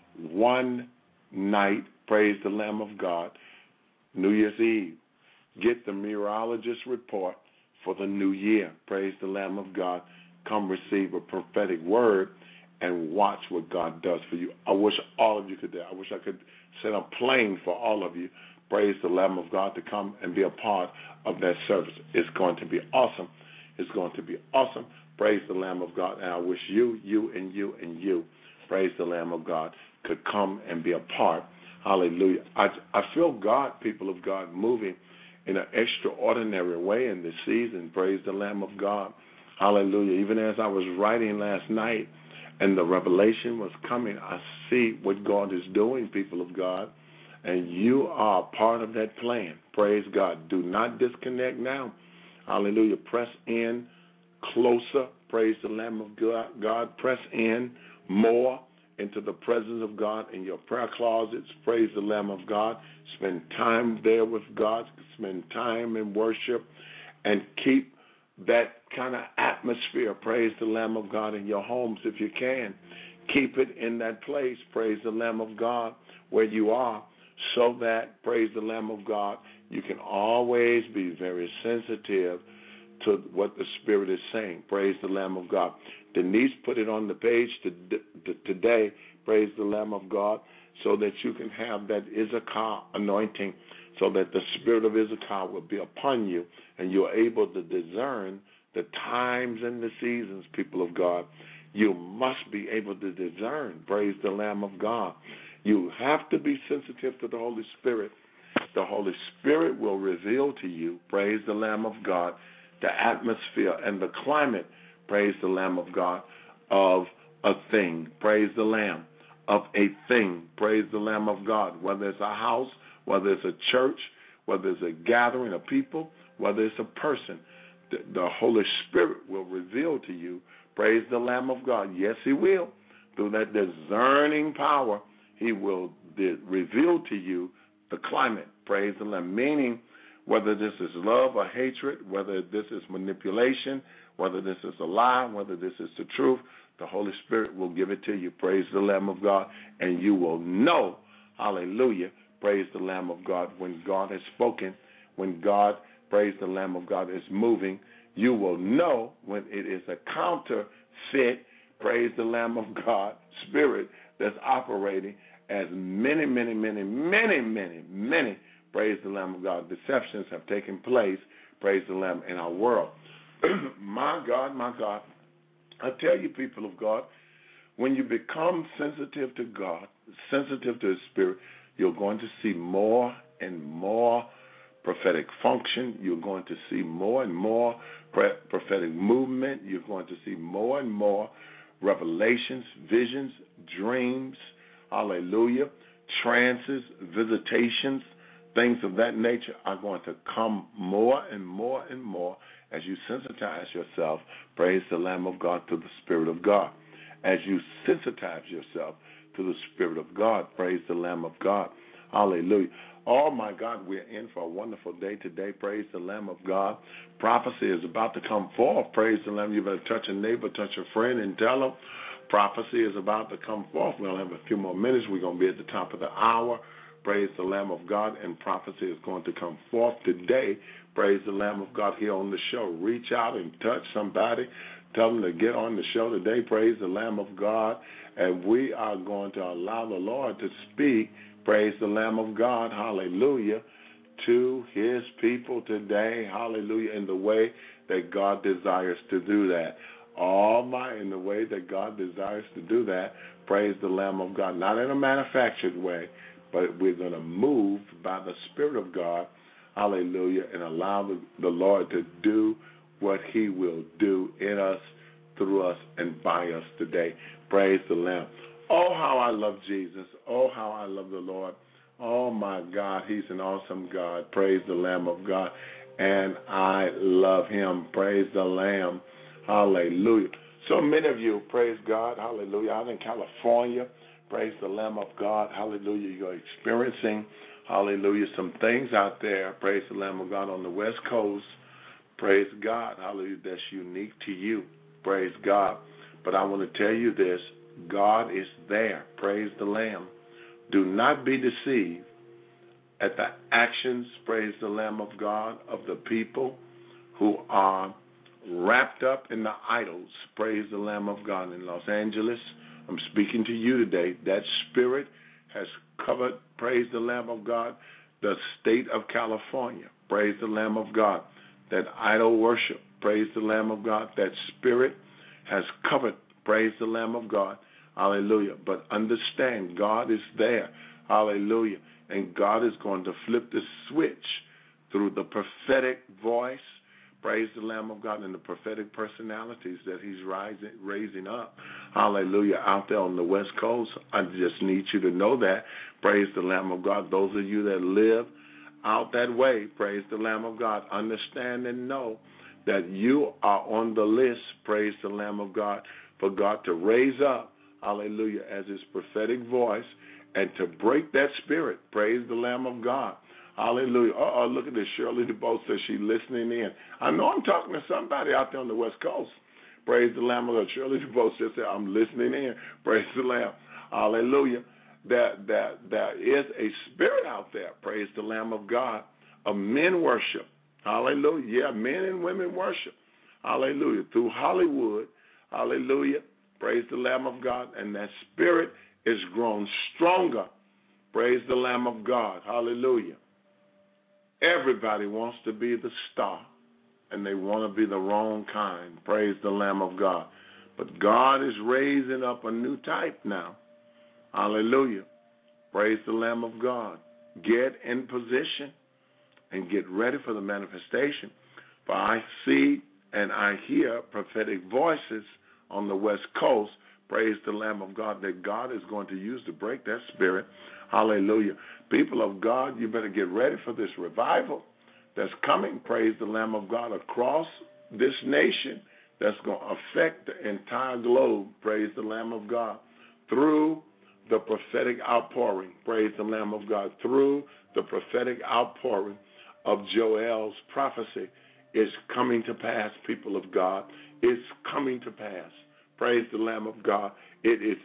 one night, praise the Lamb of God, New Year's Eve. Get the meteorologist report for the new year. Praise the Lamb of God. Come receive a prophetic word and watch what God does for you. I wish all of you could do it. I wish I could send a plane for all of you. Praise the Lamb of God to come and be a part of that service. It's going to be awesome. It's going to be awesome. Praise the Lamb of God. And I wish you, you, and you, and you, praise the Lamb of God, could come and be a part. Hallelujah. I, I feel God, people of God, moving in an extraordinary way in this season. Praise the Lamb of God. Hallelujah. Even as I was writing last night and the revelation was coming, I see what God is doing, people of God, and you are part of that plan. Praise God. Do not disconnect now. Hallelujah. Press in closer. Praise the Lamb of God. God, press in more into the presence of God in your prayer closets. Praise the Lamb of God. Spend time there with God. Spend time in worship and keep that kind of atmosphere, praise the Lamb of God, in your homes if you can. Keep it in that place, praise the Lamb of God, where you are, so that, praise the Lamb of God, you can always be very sensitive to what the Spirit is saying. Praise the Lamb of God. Denise put it on the page to, to, today, praise the Lamb of God, so that you can have that Issachar anointing, so that the Spirit of Issachar will be upon you, and you're able to discern the times and the seasons, people of God. You must be able to discern, praise the Lamb of God. You have to be sensitive to the Holy Spirit The Holy Spirit will reveal to you, praise the Lamb of God, the atmosphere and the climate, praise the Lamb of God, of a thing, praise the Lamb, of a thing, praise the Lamb of God, whether it's a house, whether it's a church, whether it's a gathering of people, whether it's a person. The, the Holy Spirit will reveal to you, praise the Lamb of God. Yes, He will. Through that discerning power, He will de- reveal to you the climate, praise the Lamb, meaning whether this is love or hatred, whether this is manipulation, whether this is a lie, whether this is the truth, the Holy Spirit will give it to you, praise the Lamb of God, and you will know, hallelujah, praise the Lamb of God, when God has spoken, when God, praise the Lamb of God, is moving, you will know when it is a counterfeit, praise the Lamb of God, spirit that's operating as many, many, many, many, many, many, praise the Lamb of God, deceptions have taken place, praise the Lamb, in our world. My God, my God, I tell you, people of God, when you become sensitive to God, sensitive to His Spirit, you're going to see more and more prophetic function. You're going to see more and more prophetic movement. You're going to see more and more revelations, visions, dreams, hallelujah, trances, visitations, things of that nature are going to come more and more and more as you sensitize yourself, praise the Lamb of God, to the Spirit of God. As you sensitize yourself to the Spirit of God, praise the Lamb of God. Hallelujah. Oh, my God, we're in for a wonderful day today. Praise the Lamb of God. Prophecy is about to come forth. Praise the Lamb. You better touch a neighbor, touch a friend, and tell them prophecy is about to come forth. We'll have a few more minutes. We're going to be at the top of the hour. Praise the Lamb of God, and prophecy is going to come forth today. Praise the Lamb of God here on the show. Reach out and touch somebody. Tell them to get on the show today. Praise the Lamb of God. And we are going to allow the Lord to speak, praise the Lamb of God, hallelujah, to His people today, hallelujah, in the way that God desires to do that. All my, in the way that God desires to do that, praise the Lamb of God. Not in a manufactured way, but we're going to move by the Spirit of God, hallelujah, and allow the, the Lord to do what He will do in us, through us, and by us today. Praise the Lamb. Oh, how I love Jesus. Oh, how I love the Lord. Oh, my God, He's an awesome God. Praise the Lamb of God. And I love Him. Praise the Lamb. Hallelujah. So many of you, praise God, hallelujah, out in California, praise the Lamb of God, hallelujah, you're experiencing, hallelujah, some things out there, praise the Lamb of God, on the West Coast, praise God, hallelujah, that's unique to you, praise God. But I want to tell you this, God is there, praise the Lamb. Do not be deceived at the actions, praise the Lamb of God, of the people who are wrapped up in the idols, praise the Lamb of God, in Los Angeles. I'm speaking to you today. That spirit has covered, praise the Lamb of God, the state of California, praise the Lamb of God. That idol worship, praise the Lamb of God, that spirit has covered, praise the Lamb of God, hallelujah. But understand, God is there, hallelujah, and God is going to flip the switch through the prophetic voice, praise the Lamb of God, and the prophetic personalities that He's rising, raising up, hallelujah, out there on the West Coast. I just need you to know that, praise the Lamb of God. Those of you that live out that way, praise the Lamb of God, understand and know that you are on the list, praise the Lamb of God, for God to raise up, hallelujah, as His prophetic voice and to break that spirit, praise the Lamb of God. Hallelujah. Uh-oh, look at this. Shirley DeBoe says she's listening in. I know I'm talking to somebody out there on the West Coast. Praise the Lamb of God. Shirley DeBoe says I'm listening in. Praise the Lamb. Hallelujah. There, there, there is a spirit out there, praise the Lamb of God, of men worship. Hallelujah. Yeah, men and women worship. Hallelujah. Through Hollywood. Hallelujah. Praise the Lamb of God. And that spirit is grown stronger. Praise the Lamb of God. Hallelujah. Everybody wants to be the star, and they want to be the wrong kind. Praise the Lamb of God. But God is raising up a new type now. Hallelujah. Praise the Lamb of God. get in position and get ready for the manifestation. For I see and I hear prophetic voices on the West Coast, praise the Lamb of God, that God is going to use to break that spirit. Hallelujah. People of God, you better get ready for this revival that's coming, praise the Lamb of God, across this nation that's going to affect the entire globe, praise the Lamb of God, through the prophetic outpouring, praise the Lamb of God, through the prophetic outpouring of Joel's prophecy is coming to pass, people of God. It's coming to pass. Praise the Lamb of God. It is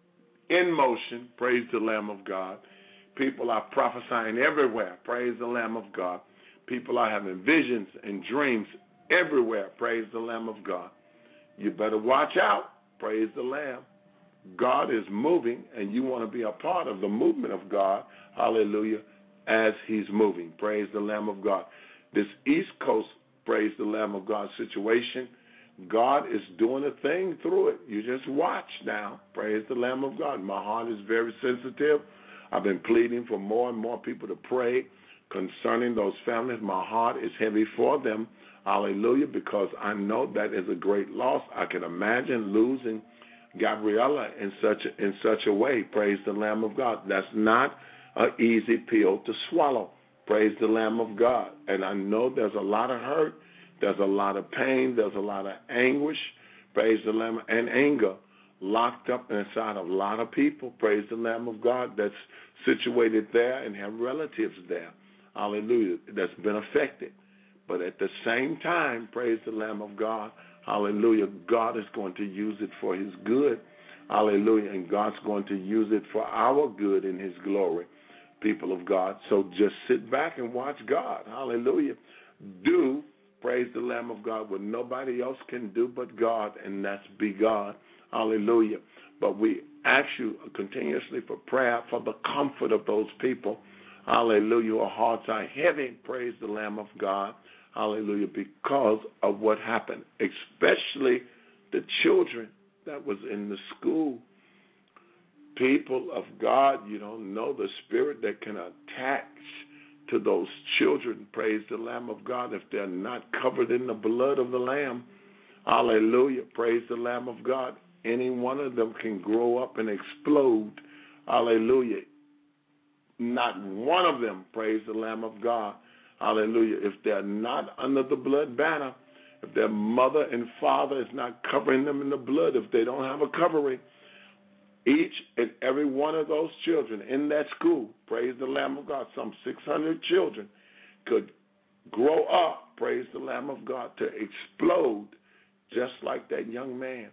in motion. Praise the Lamb of God. People are prophesying everywhere. Praise the Lamb of God. People are having visions and dreams everywhere. Praise the Lamb of God. You better watch out. Praise the Lamb. God is moving, and you want to be a part of the movement of God. Hallelujah. As he's moving. Praise the Lamb of God. This East Coast, praise the Lamb of God situation, God is doing a thing through it. You just watch now. Praise the Lamb of God. My heart is very sensitive. I've been pleading for more and more people to pray concerning those families. My heart is heavy for them. Hallelujah, because I know that is a great loss. I can imagine losing Gabriella in such a, in such a way. Praise the Lamb of God. That's not an easy pill to swallow. Praise the Lamb of God. And I know there's a lot of hurt. There's a lot of pain. There's a lot of anguish. Praise the Lamb, and anger locked up inside of a lot of people. Praise the Lamb of God that's situated there and have relatives there. Hallelujah. That's been affected. But at the same time, praise the Lamb of God. Hallelujah. God is going to use it for his good. Hallelujah. And God's going to use it for our good in his glory, people of God. So just sit back and watch God. Hallelujah. Do, praise the Lamb of God, what nobody else can do but God, and that's be God. Hallelujah. But we ask you continuously for prayer for the comfort of those people. Hallelujah. Our hearts are heavy, praise the Lamb of God. Hallelujah, because of what happened, especially the children that was in the school. People of God, you don't know the spirit that can attach to those children, praise the Lamb of God, if they're not covered in the blood of the Lamb. Hallelujah, praise the Lamb of God. Any one of them can grow up and explode. Hallelujah. Not one of them, praise the Lamb of God. Hallelujah. If they're not under the blood banner, if their mother and father is not covering them in the blood, if they don't have a covering, each and every one of those children in that school, praise the Lamb of God, some six hundred children could grow up, praise the Lamb of God, to explode just like that young man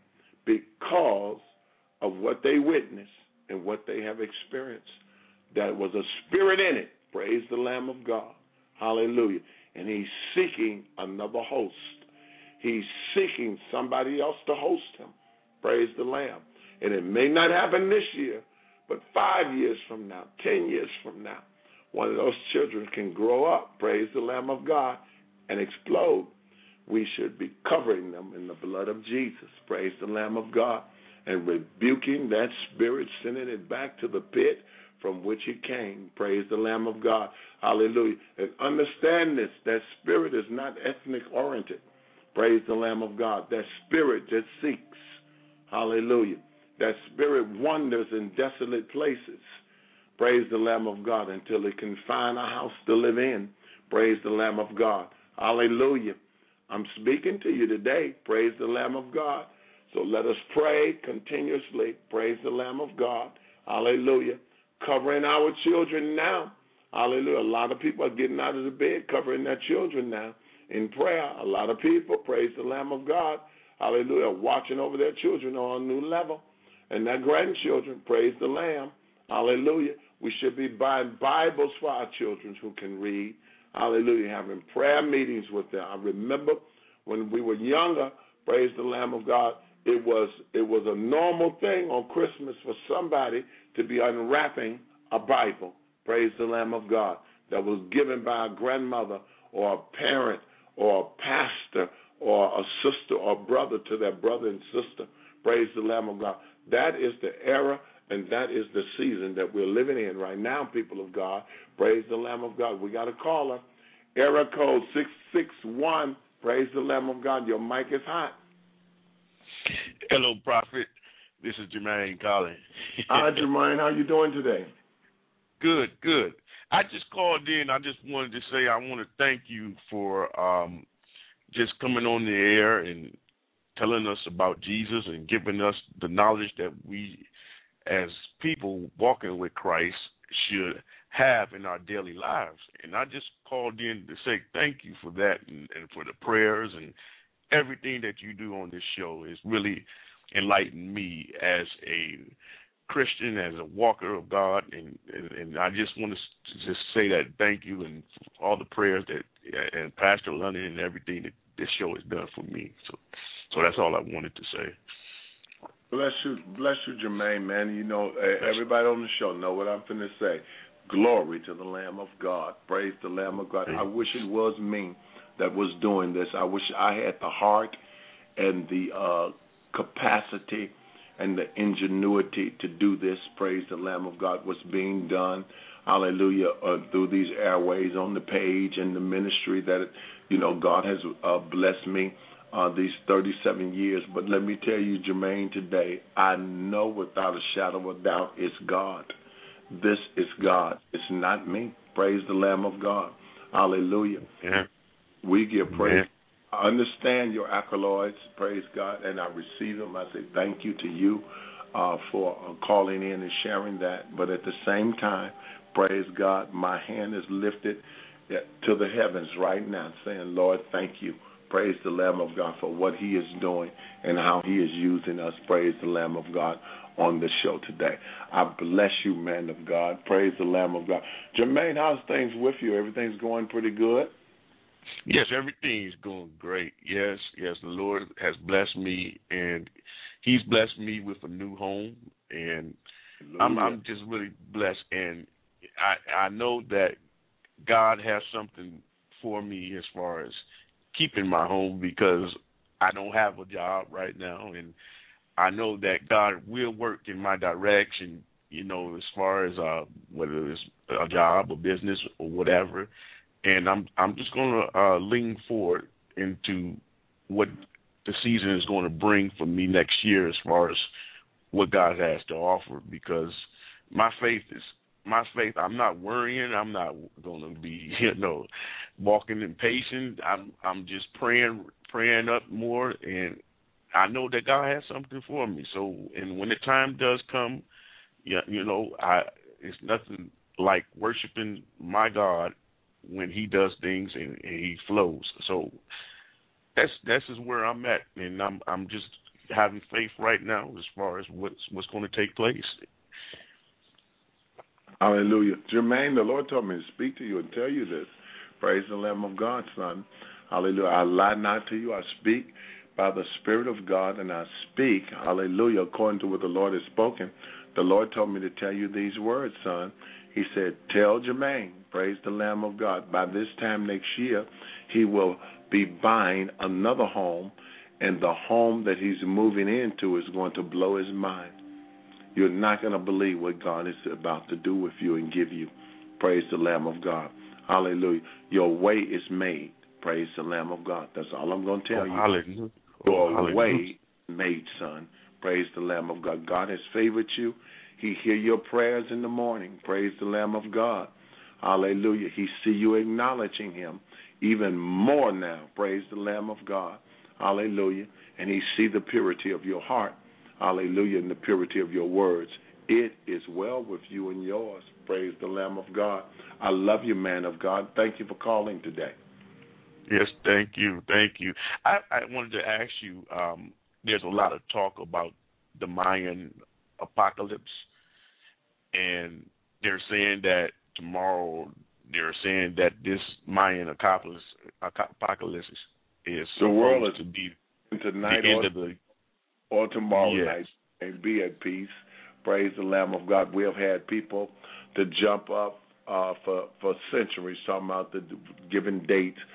because of what they witnessed and what they have experienced. That was a spirit in it, praise the Lamb of God. Hallelujah. And he's seeking another host. He's seeking somebody else to host him. Praise the Lamb. And it may not happen this year, but five years from now, ten years from now, one of those children can grow up, praise the Lamb of God, and explode. We should be covering them in the blood of Jesus, praise the Lamb of God, and rebuking that spirit, sending it back to the pit from which he came. Praise the Lamb of God. Hallelujah. And understand this, that spirit is not ethnic oriented. Praise the Lamb of God. That spirit just seeks. Hallelujah. That spirit wanders in desolate places. Praise the Lamb of God until it can find a house to live in. Praise the Lamb of God. Hallelujah. I'm speaking to you today. Praise the Lamb of God. So let us pray continuously. Praise the Lamb of God. Hallelujah. Covering our children now. Hallelujah. A lot of people are getting out of the bed covering their children now in prayer. A lot of people, praise the Lamb of God, hallelujah, watching over their children on a new level. And their grandchildren, praise the Lamb, hallelujah. We should be buying Bibles for our children who can read, hallelujah, having prayer meetings with them. I remember when we were younger, praise the Lamb of God, it was it was a normal thing on Christmas for somebody to be unwrapping a Bible, praise the Lamb of God, that was given by a grandmother or a parent or a pastor or a sister or brother to their brother and sister, praise the Lamb of God. That is the era And that is the season that we're living in right now, people of God. Praise the Lamb of God. We got a caller. Area code six six one. Praise the Lamb of God. Your mic is hot. Hello, Prophet. This is Jermaine calling. Hi, Jermaine. How you doing today? Good, good. I just called in. I just wanted to say I want to thank you for um, just coming on the air and telling us about Jesus and giving us the knowledge that we, as people walking with Christ, should have in our daily lives. And I just called in to say thank you for that and, and for the prayers and everything that you do on this show. Is really enlightened me as a Christian, as a walker of God, and, and, and I just want to just say that thank you and all the prayers that and Pastor London and everything that this show has done for me. So, so that's all I wanted to say. Bless you, bless you, Jermaine, man. You know, everybody on the show know what I'm finna say. Glory to the Lamb of God. Praise the Lamb of God. I wish it was me that was doing this. I wish I had the heart and the uh, capacity and the ingenuity to do this. Praise the Lamb of God. What's being done, hallelujah, uh, through these airways on the page and the ministry that, you know, God has uh, blessed me uh, these thirty-seven years. But let me tell you, Jermaine, today, I know without a shadow of a doubt it's God. This is God. It's not me. Praise the Lamb of God. Hallelujah. Yeah. We give praise. Yeah. I understand your accolades, praise God, and I receive them. I say thank you to you uh, for uh, calling in and sharing that. But at the same time, praise God, my hand is lifted to the heavens right now, saying, Lord, thank you. Praise the Lamb of God for what he is doing and how he is using us. Praise the Lamb of God on the show today. I bless you, man of God. Praise the Lamb of God. Jermaine, how's things with you? Everything's going pretty good? Yes, everything's going great. Yes, yes, the Lord has blessed me, and he's blessed me with a new home, and I'm, I'm just really blessed. And I, I know that God has something for me as far as keeping my home, because I don't have a job right now, and I know that God will work in my direction, you know, as far as uh, whether it's a job or business or whatever. And I'm I'm just going to uh, lean forward into what the season is going to bring for me next year as far as what God has to offer, because my faith is my faith. I'm not worrying. I'm not going to be, you know, walking impatient. I'm I'm just praying praying up more, and I know that God has something for me. So, and when the time does come, yeah, you know, I it's nothing like worshiping my God when he does things and, and he flows. So that's that's is where I'm at, and I'm I'm just having faith right now as far as what's what's going to take place. Hallelujah. Jermaine, the Lord told me to speak to you and tell you this. Praise the Lamb of God, son. Hallelujah. I lie not to you. I speak by the Spirit of God, and I speak, hallelujah, according to what the Lord has spoken. The Lord told me to tell you these words, son. He said, tell Jermaine, praise the Lamb of God, by this time next year, he will be buying another home, and the home that he's moving into is going to blow his mind. You're not going to believe what God is about to do with you and give you. Praise the Lamb of God. Hallelujah. Your way is made. Praise the Lamb of God. That's all I'm going to tell oh, you. Hallelujah. Your oh, hallelujah. way made, son. Praise the Lamb of God. God has favored you. He hear your prayers in the morning. Praise the Lamb of God. Hallelujah. He see you acknowledging him even more now. Praise the Lamb of God. Hallelujah. And he see the purity of your heart. Hallelujah. And the purity of your words. It is well with you and yours. Praise the Lamb of God. I love you, man of God. Thank you for calling today. Yes, thank you. Thank you. I, I wanted to ask you, um, there's a lot of talk about the Mayan apocalypse, and they're saying that tomorrow, they're saying that this Mayan apocalypse, apocalypse is the world is to be tonight the end or, of the, or tomorrow yes. night, and be at peace. Praise the Lamb of God. We have had people to jump up uh, for, for centuries talking about the given dates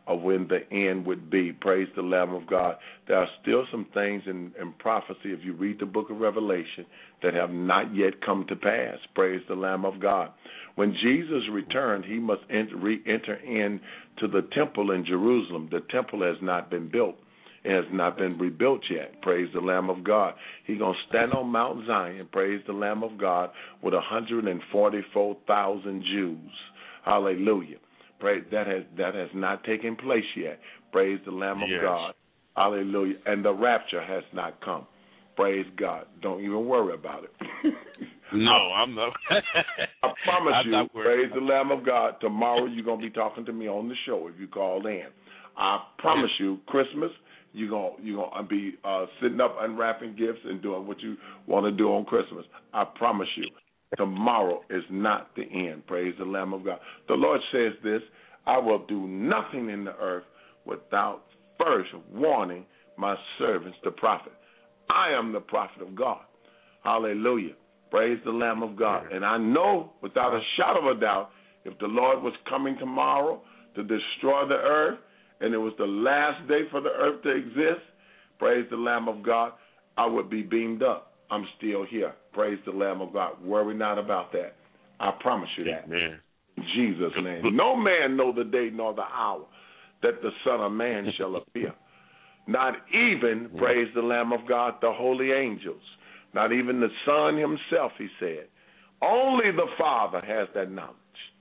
of when the end would be. Praise the Lamb of God. There are still some things in, in prophecy, if you read the book of Revelation, that have not yet come to pass. Praise the Lamb of God. When Jesus returned, he must enter, re-enter into the temple in Jerusalem. The temple has not been built. It has not been rebuilt yet. Praise the Lamb of God. He's going to stand on Mount Zion, praise the Lamb of God, with one hundred forty-four thousand Jews. Hallelujah. Praise, that has that has not taken place yet. Praise the Lamb of yes. God. Hallelujah. And the rapture has not come. Praise God. Don't even worry about it. No, I'm not. I promise I'm you, not praise the Lamb of God, tomorrow you're going to be talking to me on the show if you call in. I promise you, Christmas, you're going you're gonna be uh, sitting up unwrapping gifts and doing what you want to do on Christmas. I promise you, tomorrow is not the end. Praise the Lamb of God. The Lord says this, I will do nothing in the earth without first warning my servants, the prophet. I am the prophet of God. Hallelujah. Praise the Lamb of God. And I know without a shadow of a doubt, if the Lord was coming tomorrow to destroy the earth, and it was the last day for the earth to exist, praise the Lamb of God, I would be beamed up. I'm still here. Praise the Lamb of God. Worry not about that. I promise you that. Amen. In Jesus' name. No man know the day nor the hour that the Son of Man shall appear. Not even, praise the Lamb of God, the holy angels. Not even the Son himself, he said. Only the Father has that knowledge.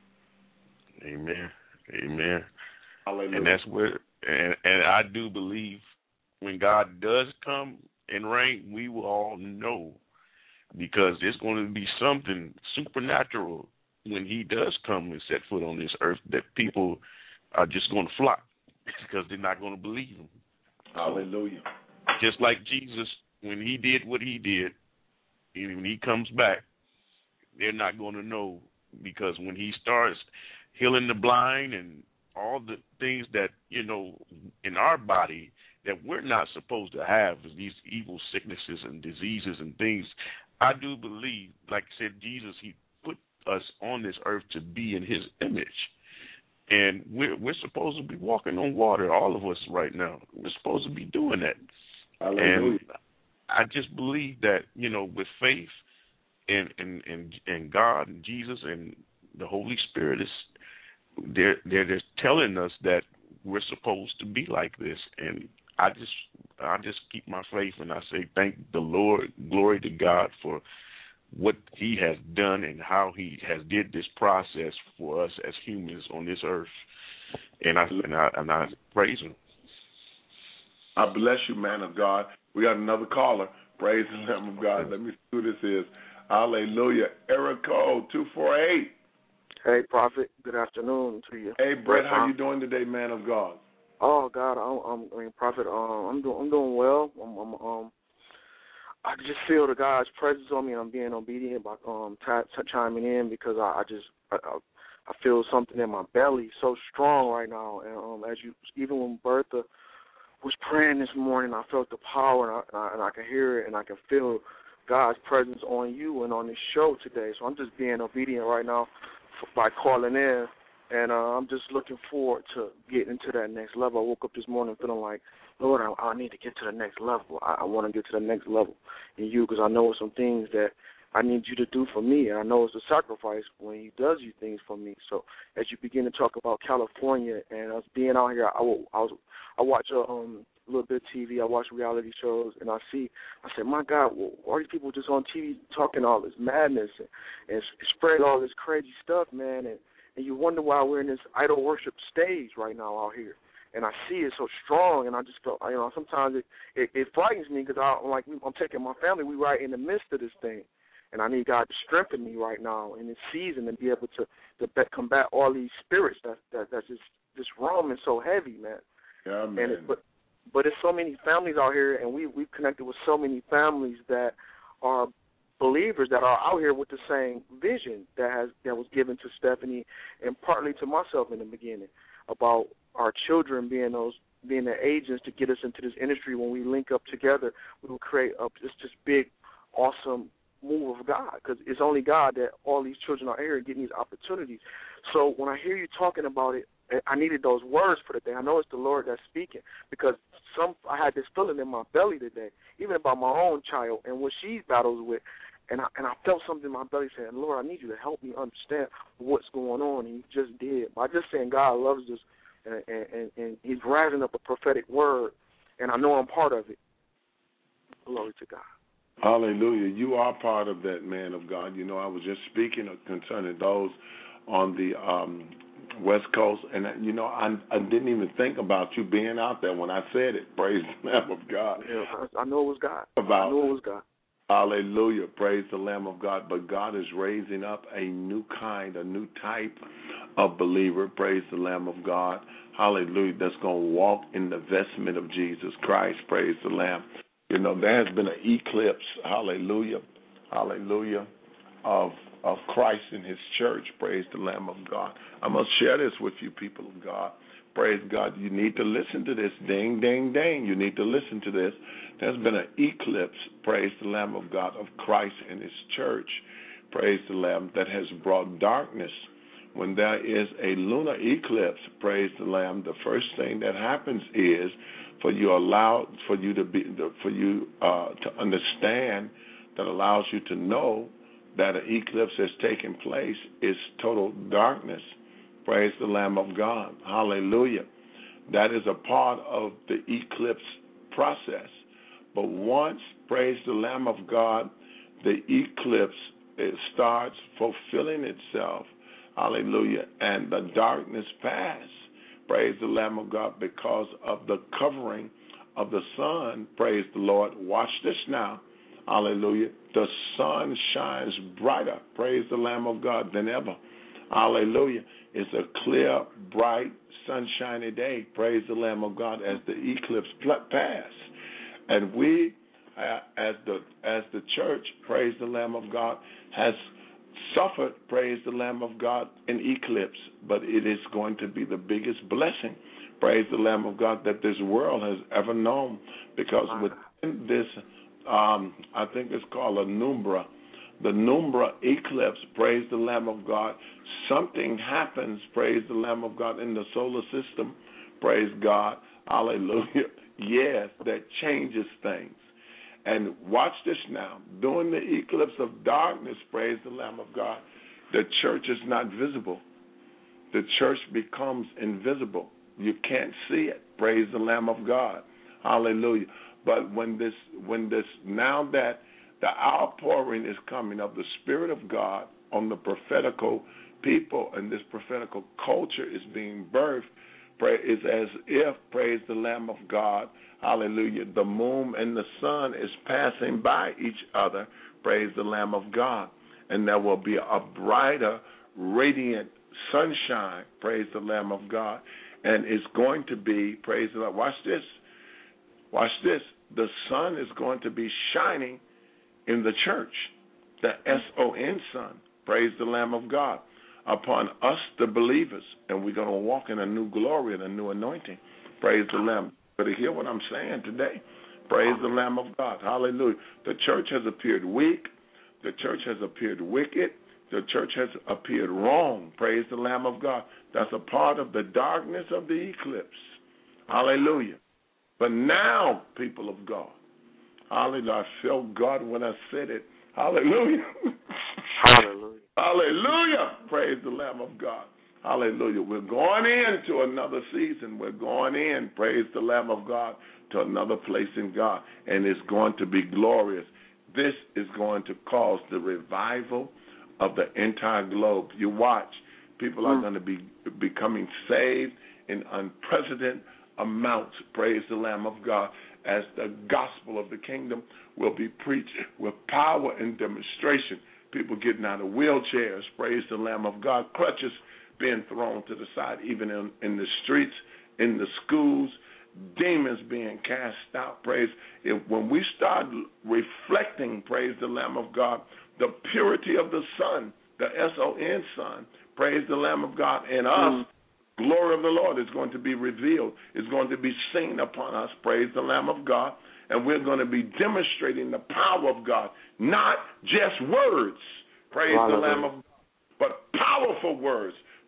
Amen. Amen. Hallelujah. And that's where, and, and I do believe when God does come and reign, we will all know, because there's going to be something supernatural when he does come and set foot on this earth that people are just going to flock because they're not going to believe him. Hallelujah. Just like Jesus, when he did what he did, and when he comes back, they're not going to know, because when he starts healing the blind and all the things that, you know, in our body that we're not supposed to have, these evil sicknesses and diseases and things, I do believe, like I said, Jesus, he put us on this earth to be in his image. And we're, we're supposed to be walking on water, all of us right now. We're supposed to be doing that. Hallelujah. And I just believe that, you know, with faith in, in, in, in God and Jesus and the Holy Spirit, is they're, they're just telling us that we're supposed to be like this. And I just I just keep my faith, and I say thank the Lord, glory to God for what he has done and how he has did this process for us as humans on this earth. And I and I, and I praise him. I bless you, man of God. We got another caller. Praise the Lamb of God. Let me see who this is. Hallelujah. Eric Cole, two four eight. Hey, Prophet. Good afternoon to you. Hey, Brett. How you doing today, man of God? Oh God, I'm, I'm I mean, Prophet. Um, I'm doing I'm doing well. I'm, I'm um, I just feel the God's presence on me. I'm being obedient by um t- t- chiming in because I, I just I, I feel something in my belly so strong right now. And um, as you even when Bertha was praying this morning, I felt the power, and I, and I can hear it, and I can feel God's presence on you and on this show today. So I'm just being obedient right now by calling in. And uh, I'm just looking forward to getting to that next level. I woke up this morning feeling like, Lord, I, I need to get to the next level. I, I want to get to the next level in you, because I know some things that I need you to do for me. And I know it's a sacrifice when he does you things for me. So as you begin to talk about California and us being out here, I, I, was, I watch a um, little bit of T V. I watch reality shows, and I see, I said, my God, well, all these people just on T V talking all this madness and, and spreading all this crazy stuff, man, and And you wonder why we're in this idol worship stage right now out here. And I see it so strong, and I just feel, you know, sometimes it, it, it frightens me, because I'm like, I'm taking my family, we right in the midst of this thing. And I need God to strengthen me right now in this season and be able to, to combat all these spirits that, that that's just, just roaming so heavy, man. Yeah, man. And it, but, but there's so many families out here, and we, we've connected with so many families that are believers that are out here with the same vision that has that was given to Stephanie and partly to myself in the beginning, about our children being those being the agents to get us into this industry. When we link up together, we will create a, this this big, awesome move of God, because it's only God that all these children are here getting these opportunities. So when I hear you talking about it, I needed those words for the day. I know it's the Lord that's speaking because some I had this feeling in my belly today, even about my own child and what she battles with. And I, and I felt something in my belly saying, Lord, I need you to help me understand what's going on. And you just did. By just saying God loves us and, and, and he's rising up a prophetic word, and I know I'm part of it. Glory to God. Hallelujah. You are part of that, man of God. You know, I was just speaking concerning those on the um, West Coast, and, you know, I, I didn't even think about you being out there when I said it. Praise the Lamb of God. Yeah, I, I know it was God. About, I know it was God. Hallelujah. Praise the Lamb of God. But God is raising up a new kind, a new type of believer. Praise the Lamb of God. Hallelujah. That's going to walk in the vestment of Jesus Christ. Praise the Lamb. You know, there has been an eclipse, hallelujah, hallelujah, of of Christ in his church. Praise the Lamb of God. I must share this with you, people of God. Praise God. You need to listen to this. Ding, ding, ding. You need to listen to this. There's been an eclipse, praise the Lamb of God, of Christ in his church, praise the Lamb, that has brought darkness. When there is a lunar eclipse, praise the Lamb, the first thing that happens is for you allow for you to be for you uh, to understand that allows you to know that an eclipse has taken place is total darkness. Praise the Lamb of God. Hallelujah. That is a part of the eclipse process. But once, praise the Lamb of God, the eclipse it starts fulfilling itself. Hallelujah. And the darkness pass. Praise the Lamb of God, because of the covering of the sun. Praise the Lord. Watch this now. Hallelujah. The sun shines brighter, praise the Lamb of God, than ever. Hallelujah. It's a clear, bright, sunshiny day, praise the Lamb of God, as the eclipse pass. And we, uh, as the as the church, praise the Lamb of God, has suffered, praise the Lamb of God, an eclipse, but it is going to be the biggest blessing, praise the Lamb of God, that this world has ever known, because within this, um, I think it's called a Numbra, the Numbra eclipse, praise the Lamb of God, something happens, praise the Lamb of God, in the solar system, praise God, hallelujah, yes, that changes things. And watch this now. During the eclipse of darkness, praise the Lamb of God, the church is not visible. The church becomes invisible. You can't see it. Praise the Lamb of God. Hallelujah. But when this, when this, now that the outpouring is coming of the Spirit of God on the prophetical people, and this prophetical culture is being birthed, pray, it's as if, praise the Lamb of God, hallelujah, the moon and the sun is passing by each other, praise the Lamb of God, and there will be a brighter, radiant sunshine, praise the Lamb of God, and it's going to be, praise the Lord, watch this, watch this, the sun is going to be shining in the church, the S O N sun, praise the Lamb of God, upon us, the believers, and we're going to walk in a new glory and a new anointing. Praise the Lamb. But to hear what I'm saying today, praise the Lamb of God. Hallelujah. The church has appeared weak. The church has appeared wicked. The church has appeared wrong. Praise the Lamb of God. That's a part of the darkness of the eclipse. Hallelujah. But now, people of God, hallelujah, I felt God when I said it. Hallelujah. Hallelujah. Hallelujah. Praise the Lamb of God. Hallelujah. We're going into another season. We're going in, praise the Lamb of God, to another place in God. And it's going to be glorious. This is going to cause the revival of the entire globe. You watch. People are going to be becoming saved in unprecedented amounts, praise the Lamb of God, as the gospel of the kingdom will be preached with power and demonstration. People getting out of wheelchairs, praise the Lamb of God, crutches being thrown to the side, even in, in the streets, in the schools, demons being cast out, praise. If, when we start reflecting, praise the Lamb of God, the purity of the Son, the S O N Son, praise the Lamb of God, in us, mm-hmm. glory of the Lord is going to be revealed. It's going to be seen upon us, praise the Lamb of God, and we're going to be demonstrating the power of God, not just words, praise Hallelujah. The Lamb of God, but powerful words,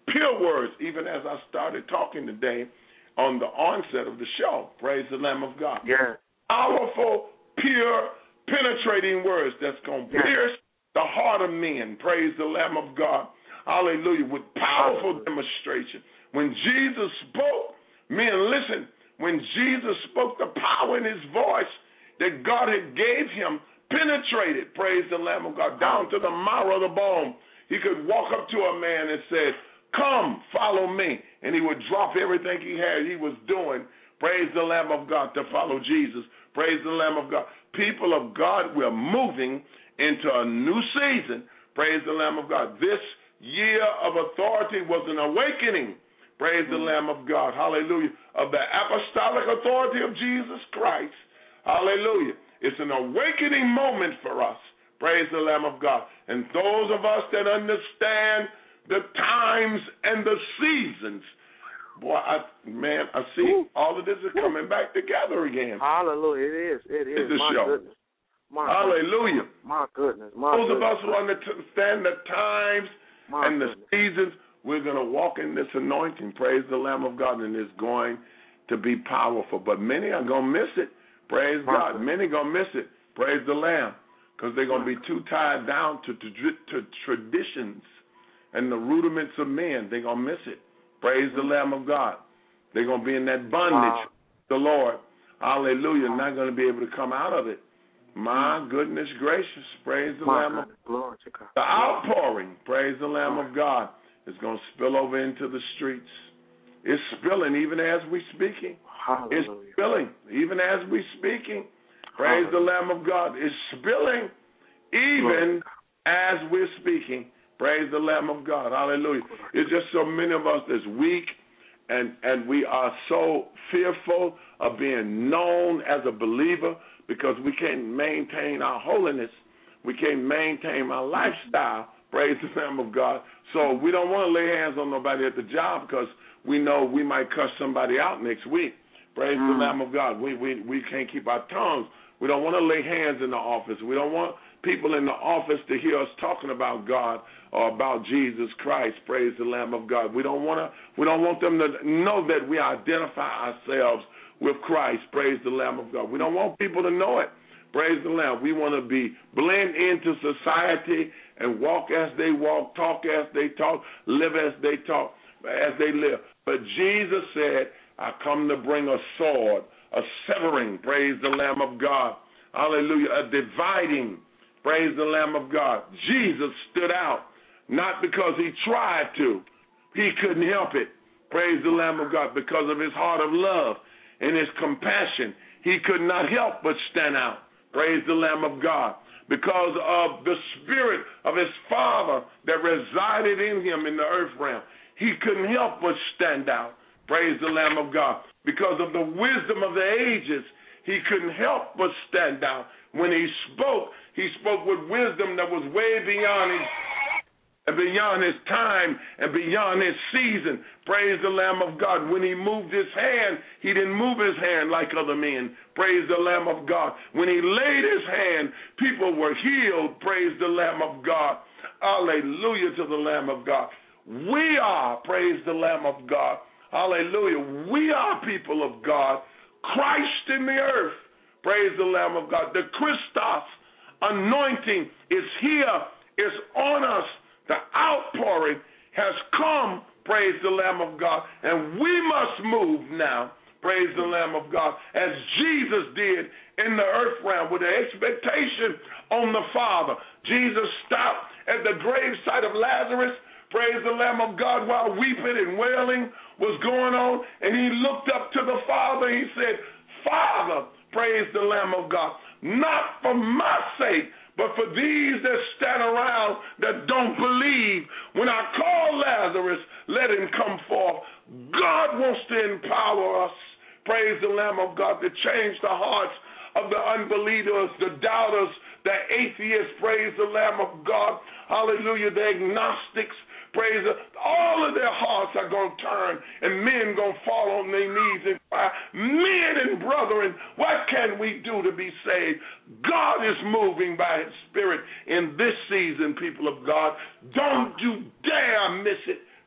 pure words, even as I started talking today on the onset of the show. Praise the Lamb of God. Yeah. Powerful, pure, penetrating words that's going to yeah. pierce the heart of men. Praise the Lamb of God. Hallelujah. With powerful demonstration. When Jesus spoke, men, listen, when Jesus spoke, the power in his voice that God had gave him penetrated, praise the Lamb of God, down to the marrow of the bone. He could walk up to a man and say, come, follow me. And he would drop everything he had, he was doing. Praise the Lamb of God to follow Jesus. Praise the Lamb of God. People of God, we're moving into a new season. Praise the Lamb of God. This year of authority was an awakening. Praise mm-hmm. the Lamb of God. Hallelujah. Of the apostolic authority of Jesus Christ. Hallelujah. It's an awakening moment for us. Praise the Lamb of God. And those of us that understand the times and the seasons, boy, I, man, I see Ooh. all of this is coming back together again. Hallelujah. It is. It is. It's the My show. goodness. My Hallelujah. Goodness. My goodness. My Those goodness. of us who understand the times My and the goodness. seasons, we're going to walk in this anointing. Praise the Lamb of God, and it's going to be powerful. But many are going to miss it. Praise My God. Goodness. Many are going to miss it. Praise the Lamb. Because they're going to be too tied down to, to, to traditions and the rudiments of men. They're going to miss it. Praise the Lamb of God. They're going to be in that bondage. Wow. The Lord. Hallelujah. Not going to be able to come out of it. My goodness gracious. Praise the My Lamb of God. The outpouring, praise the Lamb of God, is going to spill over into the streets. It's spilling even as we're speaking. Hallelujah. It's spilling even as we're speaking. Praise Hallelujah. the Lamb of God. It's spilling even Lord. as we're speaking. Praise the Lamb of God. Hallelujah. It's just so many of us that's weak, and, and we are so fearful of being known as a believer because we can't maintain our holiness. We can't maintain our lifestyle. Praise the Lamb of God. So we don't want to lay hands on nobody at the job because we know we might cuss somebody out next week. Praise mm. the Lamb of God. We, we, we can't keep our tongues. We don't want to lay hands in the office. We don't want people in the office to hear us talking about God or about Jesus Christ. Praise the Lamb of God. We don't want to. We don't want them to know that we identify ourselves with Christ. Praise the Lamb of God. We don't want people to know it. Praise the Lamb. We want to be blend into society and walk as they walk, talk as they talk, live as they talk, as they live. But Jesus said, I come to bring a sword, a severing, praise the Lamb of God. Hallelujah, a dividing, praise the Lamb of God. Jesus stood out, not because he tried to. He couldn't help it. Praise the Lamb of God, because of his heart of love and his compassion. He could not help but stand out. Praise the Lamb of God. Because of the spirit of his Father that resided in him in the earth realm. He couldn't help but stand out. Praise the Lamb of God. Because of the wisdom of the ages, he couldn't help but stand out. When he spoke, he spoke with wisdom that was way beyond his and beyond his time and beyond his season. Praise the Lamb of God. When he moved his hand, he didn't move his hand like other men. Praise the Lamb of God. When he laid his hand, people were healed. Praise the Lamb of God. Hallelujah to the Lamb of God. We are, praise the Lamb of God. Hallelujah. We are people of God. Christ in the earth. Praise the Lamb of God. The Christos anointing is here. It's on us. The outpouring has come, praise the Lamb of God, and we must move now, praise the Lamb of God, as Jesus did in the earth realm with the expectation on the Father. Jesus stopped at the gravesite of Lazarus, praise the Lamb of God, while weeping and wailing was going on, and he looked up to the Father. He said, Father, praise the Lamb of God, not for my sake, but for these that stand around that don't believe, when I call Lazarus, let him come forth. God wants to empower us, praise the Lamb of God, to change the hearts of the unbelievers, the doubters, the atheists, praise the Lamb of God, hallelujah, the agnostics, praise the, all of their hearts are going to turn, and men going to fall on their knees and cry, men and brethren, what can we do to be saved? God is moving by his Spirit in this season, people of God. Don't you dare miss it.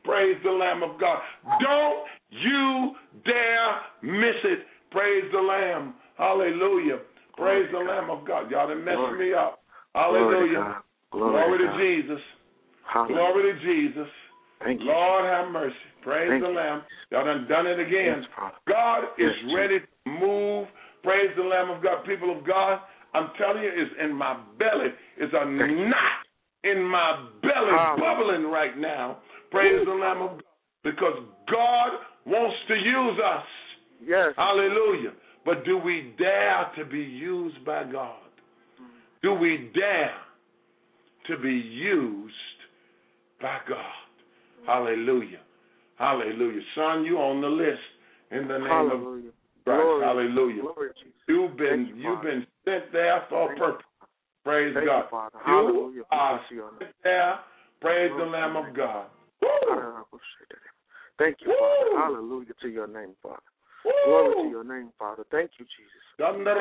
Praise the Lamb of God. Don't you dare miss it. Praise the Lamb. Hallelujah. Praise the Lamb of God. Y'all done messed me up. Hallelujah. Glory to Jesus. Glory to Jesus. Lord have mercy. Praise the Lamb. Y'all done done it again. God is ready to move. Praise the Lamb of God. People of God, I'm telling you, it's in my belly. It's a knot in my belly bubbling right now. Praise the Lamb of God. Because God wants to use us. Yes. Hallelujah. But do we dare to be used by God? Do we dare to be used by God? Hallelujah. Hallelujah. Son, you on the list in the name Hallelujah. Of Christ. Glory. Hallelujah. Glory, you've been you, you've been sent there for a purpose. Praise Thank God. You, Father. You Hallelujah. are sent there. Praise Glory. The Lamb of God. Woo. Thank you, Father. Woo. Hallelujah to your name, Father. Woo. Glory to your name, Father. Thank you, Jesus. Thank you.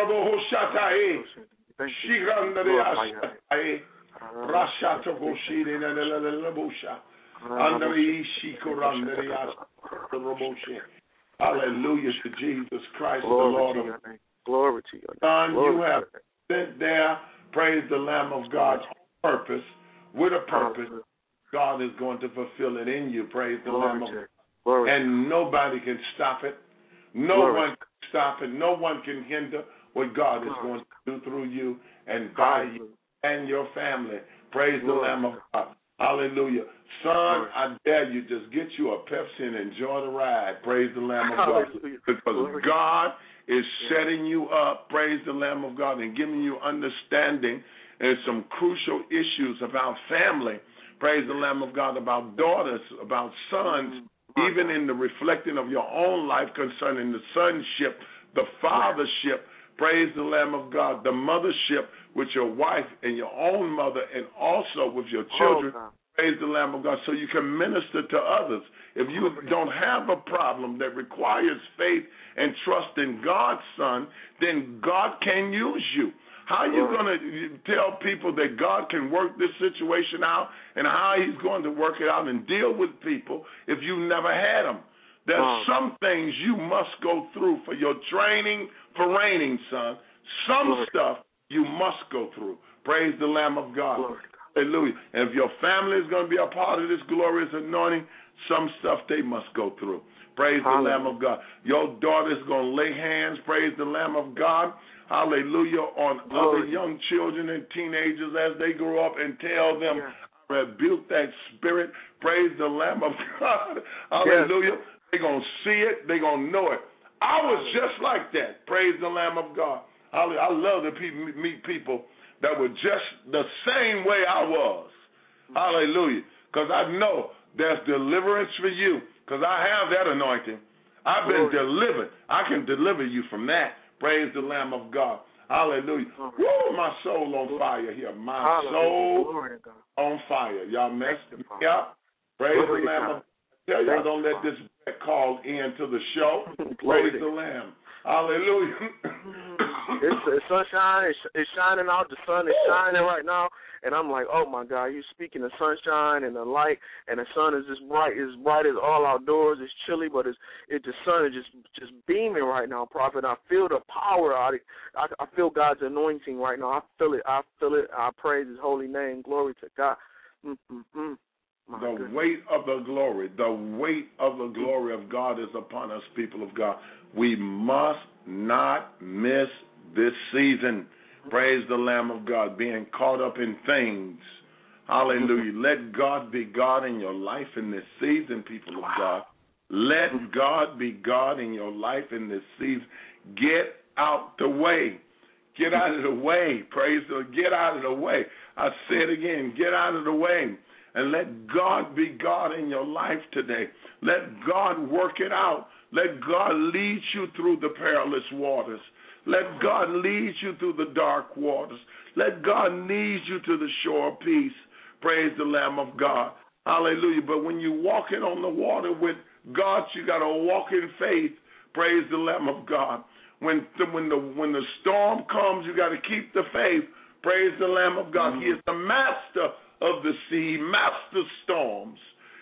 Hallelujah to Jesus Christ, Glory the Lord to of your name. Glory to your name. Son, Glory you have sent there, praise the Lamb of God, on purpose, with a purpose. Hallelujah. God is going to fulfill it in you, praise the Glory Lamb of God. Glory. And nobody can stop it. No Glory. one can stop it. No one can hinder what God is going to do through you and by you and your family. Praise Glory. The Lamb of God. Hallelujah. Son, Glory. I dare you, just get you a Pepsi and enjoy the ride. Praise the Lamb of God. Because Glory. God is setting you up, praise the Lamb of God, and giving you understanding and some crucial issues about family. Praise the Lamb of God, about daughters, about sons, mm-hmm. even in the reflecting of your own life concerning the sonship, the fathership, praise the Lamb of God, the mothership with your wife and your own mother and also with your children. Oh, praise the Lamb of God, so you can minister to others. If you don't have a problem that requires faith and trust in God's Son, then God can use you. How are you going to tell people that God can work this situation out and how he's going to work it out and deal with people if you've never had them? There's wow. some things you must go through for your training for reigning, son. Some Lord. Stuff you must go through. Praise the Lamb of God. Lord. Hallelujah. And if your family is going to be a part of this glorious anointing, some stuff they must go through. Praise Hallelujah. The Lamb of God. Your daughter's going to lay hands, praise the Lamb of God, hallelujah, on Glory. Other young children and teenagers as they grow up and tell them, yes. rebuke that spirit, praise the Lamb of God, hallelujah. Yes. They're going to see it, they're going to know it. I was just like that, praise the Lamb of God. I love to meet people that were just the same way I was, hallelujah, because I know there's deliverance for you. Because I have that anointing. I've been Glory. Delivered. I can deliver you from that. Praise the Lamb of God. Hallelujah. Glory. Woo, my soul on fire here. My Hallelujah. Soul on fire. Y'all messed me up. Praise Glory the Lamb of God. Tell y'all don't let this call in to the show. Praise the Lamb. Hallelujah. it's, it's sunshine. It's, it's shining out. The sun is shining right now. And I'm like, oh, my God, you're speaking of sunshine and the light, and the sun is just bright. It's bright as all outdoors. It's chilly, but it's it, the sun is just, just beaming right now, Prophet. I feel the power. I, I, I feel God's anointing right now. I feel it. I feel it. I praise his holy name. Glory to God. Mm-mm-mm. The goodness. Weight of the glory, the weight of the glory of God is upon us, people of God. We must not miss this season. Praise the Lamb of God, being caught up in things. Hallelujah. Let God be God in your life in this season, people of God. Let God be God in your life in this season. Get out the way. Get out of the way. Praise the Lord. Get out of the way. I say it again. Get out of the way. And let God be God in your life today. Let God work it out. Let God lead you through the perilous waters. Let God lead you through the dark waters. Let God lead you to the shore of peace. Praise the Lamb of God. Hallelujah. But when you're walking on the water with God, you got to walk in faith. Praise the Lamb of God. When the, when the when the storm comes, you got to keep the faith. Praise the Lamb of God. Mm-hmm. He is the master of the sea, master storms.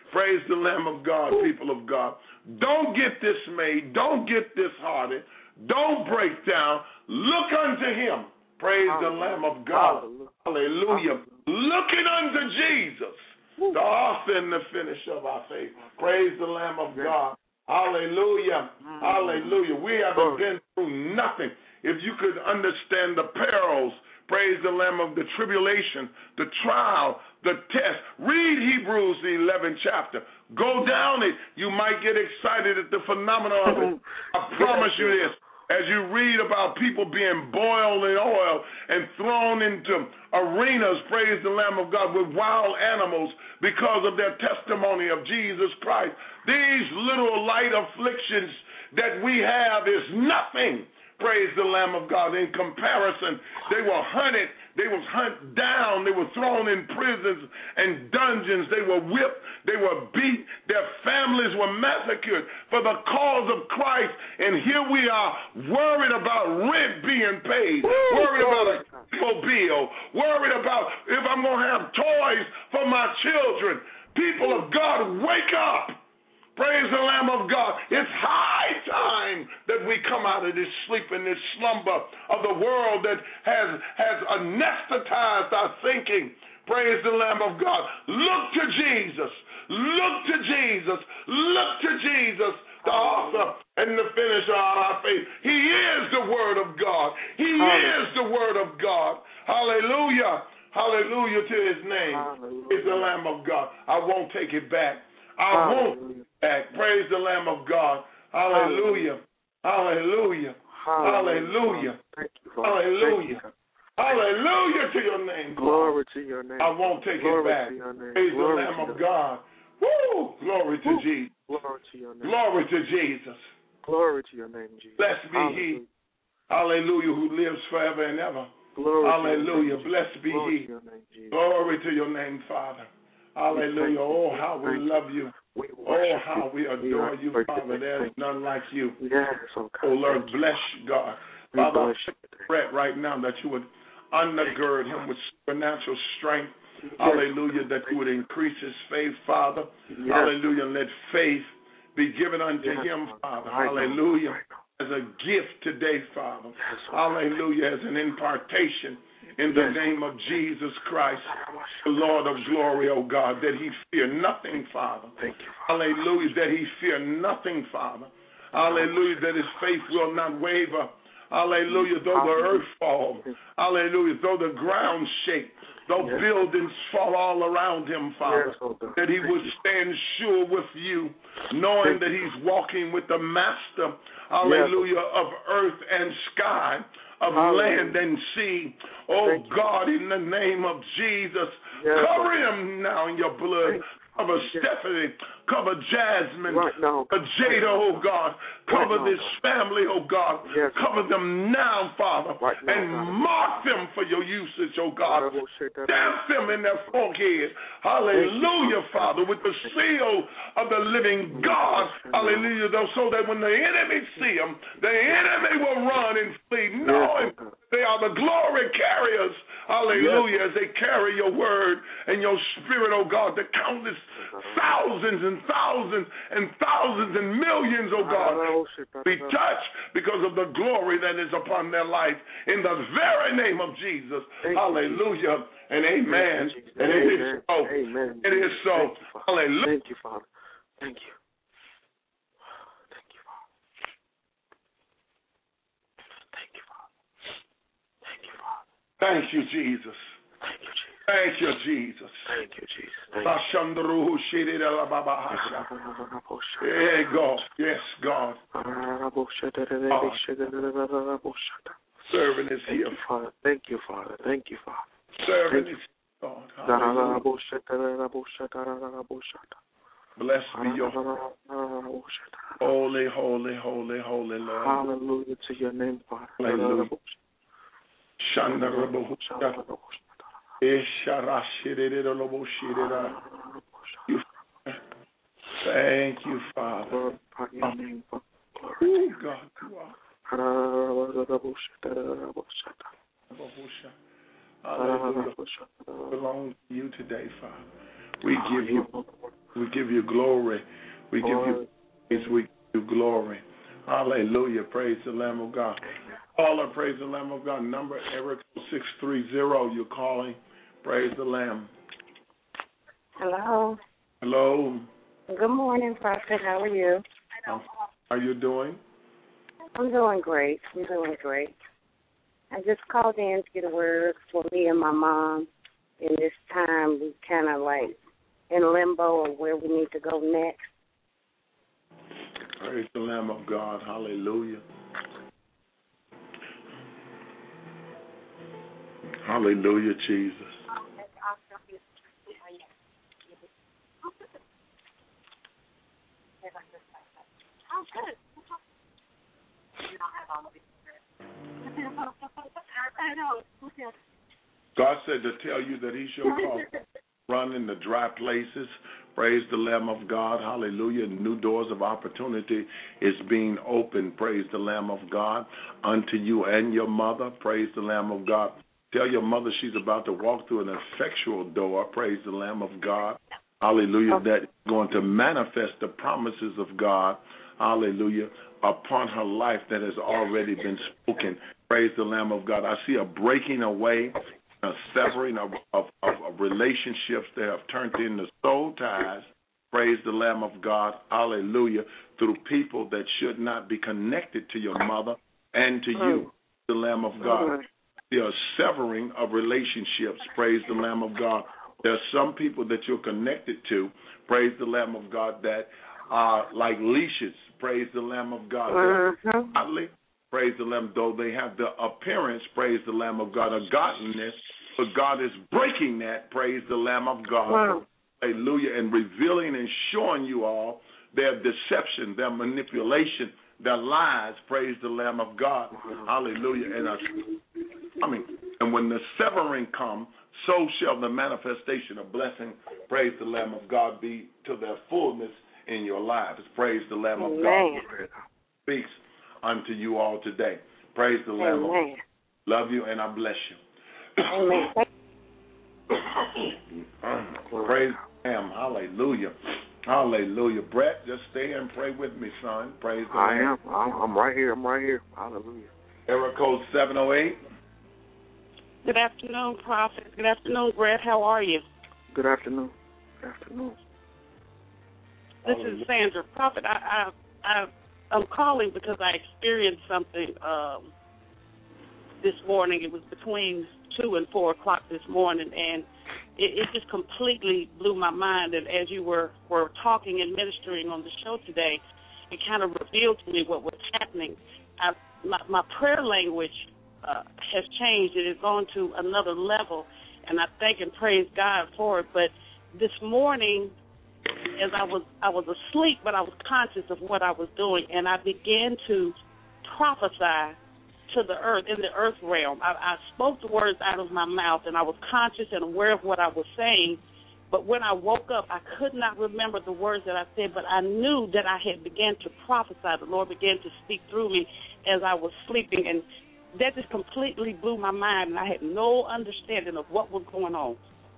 Praise the Lamb of God, people of God. Don't get dismayed. Don't get disheartened. Don't break down. Look unto him. Praise Hallelujah. The Lamb of God. Hallelujah. Hallelujah. Hallelujah. Looking unto Jesus, Woo. The author and the finisher of our faith. Praise the Lamb of God. Hallelujah. Mm-hmm. Hallelujah. We haven't been through nothing. If you could understand the perils, praise the Lamb of the tribulation, the trial, the test. Read Hebrews, the eleventh chapter. Go down it. You might get excited at the phenomenon of it. I promise you this. As you read about people being boiled in oil and thrown into arenas, praise the Lamb of God, with wild animals because of their testimony of Jesus Christ. These little light afflictions that we have is nothing. Praise the Lamb of God. In comparison, they were hunted, they were hunted down, they were thrown in prisons and dungeons, they were whipped, they were beat, their families were massacred for the cause of Christ. And here we are worried about rent being paid, worried about a bill, worried about if I'm going to have toys for my children. People of God, wake up. Praise the Lamb of God. It's high time that we come out of this sleep and this slumber of the world that has, has anesthetized our thinking. Praise the Lamb of God. Look to Jesus. Look to Jesus. Look to Jesus, the author and the finisher of our faith. He is the Word of God. He is the Word of God. Hallelujah. Hallelujah to his name. Is the Lamb of God. I won't take it back. I won't back. Praise the Lamb of God. Hallelujah. Hallelujah. Hallelujah. Hallelujah. Hallelujah to your name. Glory to your name. I won't take it back. Praise the Lamb of God. Woo! Glory to Jesus. Glory to your name. Glory to Jesus. Glory to your name, Jesus. Blessed be he. Hallelujah, who lives forever and ever. Glory Hallelujah. Blessed be Glory he. to your name, Jesus. Glory to your name, Father. Hallelujah. Oh, how we love you. Oh, how we adore you, Father. There's none like you. Oh, Lord, bless God. Father, I pray right now that you would undergird him with supernatural strength. Hallelujah, that you would increase his faith, Father. Hallelujah, and let faith be given unto him, Father. Hallelujah, as a gift today, Father. Hallelujah, as an impartation. In the name of Jesus Christ, the Lord of glory, oh God, that he fear nothing, Father. Thank you. Hallelujah, that he fear nothing, Father. Hallelujah, that his faith will not waver. Hallelujah, though the earth fall. Hallelujah, though the ground shake. Though yes. buildings fall all around him, Father, yes, that he would stand sure with you, knowing that he's walking with the master, hallelujah, yes. of earth and sky, of hallelujah. Land and sea. Oh, thank God, you. In the name of Jesus, yes. cover him now in your blood. Cover Stephanie, cover Jasmine, right now, cover Jada, oh God. Cover right this now, family, oh God. Yes, cover God. Them now, Father, right now, and God. Mark them for your usage, oh God. Stamp them in their forehead. Hallelujah, Father, with the seal of the living God. Hallelujah, though, so that when the enemy see them, the enemy will run and flee, knowing they are the glory carriers. Hallelujah, as they carry your word and your spirit, oh God, the countless thousands and thousands and thousands and millions, oh God, be touched because of the glory that is upon their life in the very name of Jesus. Hallelujah and amen. And it is so. It is so. Hallelujah. Thank you, Father. Thank you. Thank you, Father. Thank you, Father. Thank you, Father. Thank you, Jesus. Thank you, Thank you, Jesus. Jesus. Thank you, Jesus. Hey, God. Yes, God. God. Servant is here. Thank you, Father. Thank you, Father. Thank you, Father. Servant is God. Hallelujah. Blessed be your holy, holy, holy, holy Lord. Hallelujah to your name, Father. Hallelujah. Thank you, Father. Oh, God, you are. Hallelujah. Belongs to you today, Father. We give you We give you glory. We give you praise. We give you glory. Hallelujah. Praise the Lamb of God. Caller, praise the Lamb of God. Number Eric six three zero. You're calling. Praise the Lamb. Hello. Hello. Good morning, Prophet. How are you? How are you doing? I'm doing great. I'm doing great. I just called in to get a word for me and my mom. In this time, we kind of like in limbo of where we need to go next. Praise the Lamb of God. Hallelujah. Hallelujah, Jesus. God said to tell you that he shall cause run in the dry places. Praise the Lamb of God. Hallelujah. New doors of opportunity is being opened. Praise the Lamb of God unto you and your mother. Praise the Lamb of God. Tell your mother she's about to walk through an effectual door. Praise the Lamb of God. Hallelujah. That is going to manifest the promises of God. Hallelujah. Upon her life that has already been spoken. Praise the Lamb of God. I see a breaking away, a severing of, of, of relationships that have turned into soul ties. Praise the Lamb of God. Hallelujah. Through people that should not be connected to your mother and to you, the Lamb of God. There are severing of relationships. Praise the Lamb of God. There are some people that you're connected to. Praise the Lamb of God, that are like leashes. Praise the Lamb of God. Uh-huh. Godly. Praise the Lamb, though they have the appearance, praise the Lamb of God, of godliness, but God is breaking that, praise the Lamb of God. Wow. Hallelujah, and revealing and showing you all their deception, their manipulation, their lies, praise the Lamb of God. Hallelujah. And, uh, I mean, and when the severing comes, so shall the manifestation of blessing, praise the Lamb of God, be to their fullness in your lives. Praise the Lamb of God. Speaks unto you all today. Praise the Lamb of God. Love you and I bless you. Amen. Praise Him. Hallelujah. Hallelujah. Brett, just stay and pray with me, son. Praise the I Lamb. am. I'm, I'm right here. I'm right here. Hallelujah. Area code seven oh eight. Good afternoon, Prophet. Good afternoon, Brett. How are you? Good afternoon. Good afternoon. This is Sandra. Prophet, I, I, I, I'm calling because I experienced something um, this morning. It was between two and four o'clock this morning, and it, it just completely blew my mind. And as you were, were talking and ministering on the show today, it kind of revealed to me what was happening. I, my, my prayer language uh, has changed. It has gone to another level, and I thank and praise God for it. But this morning, as I was I was asleep, but I was conscious of what I was doing, and I began to prophesy to the earth, in the earth realm. I, I spoke the words out of my mouth, and I was conscious and aware of what I was saying, but when I woke up, I could not remember the words that I said, but I knew that I had began to prophesy. The Lord began to speak through me as I was sleeping, and that just completely blew my mind, and I had no understanding of what was going on.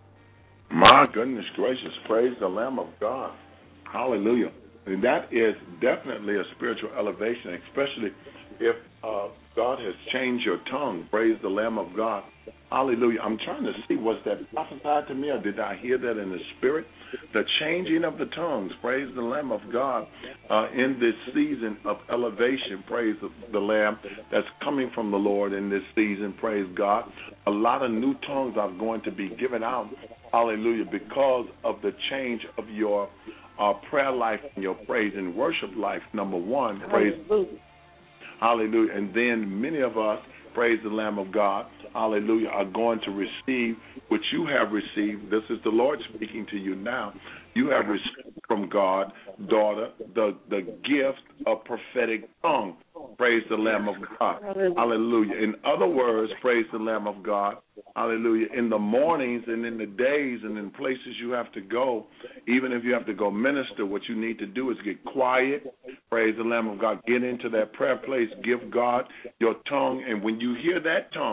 My goodness gracious, praise the Lamb of God. Hallelujah. And that is definitely a spiritual elevation, especially if uh, God has changed your tongue. Praise the Lamb of God. Hallelujah. I'm trying to see, was that prophesied to me or did I hear that in the spirit? The changing of the tongues. Praise the Lamb of God uh, in this season of elevation. Praise the, the Lamb that's coming from the Lord in this season. Praise God. A lot of new tongues are going to be given out. Hallelujah. Because of the change of your uh, prayer life and your praise and worship life, number one. Praise. Hallelujah. Hallelujah. And then many of us, praise the Lamb of God, hallelujah, are going to receive what you have received. This is the Lord speaking to you now. You have received from God, daughter, the, the gift of prophetic tongue. Praise the Lamb of God. Hallelujah. In other words, praise the Lamb of God. Hallelujah. In the mornings and in the days and in places you have to go, even if you have to go minister, what you need to do is get quiet. Praise the Lamb of God. Get into that prayer place. Give God your tongue. And when you hear that tongue,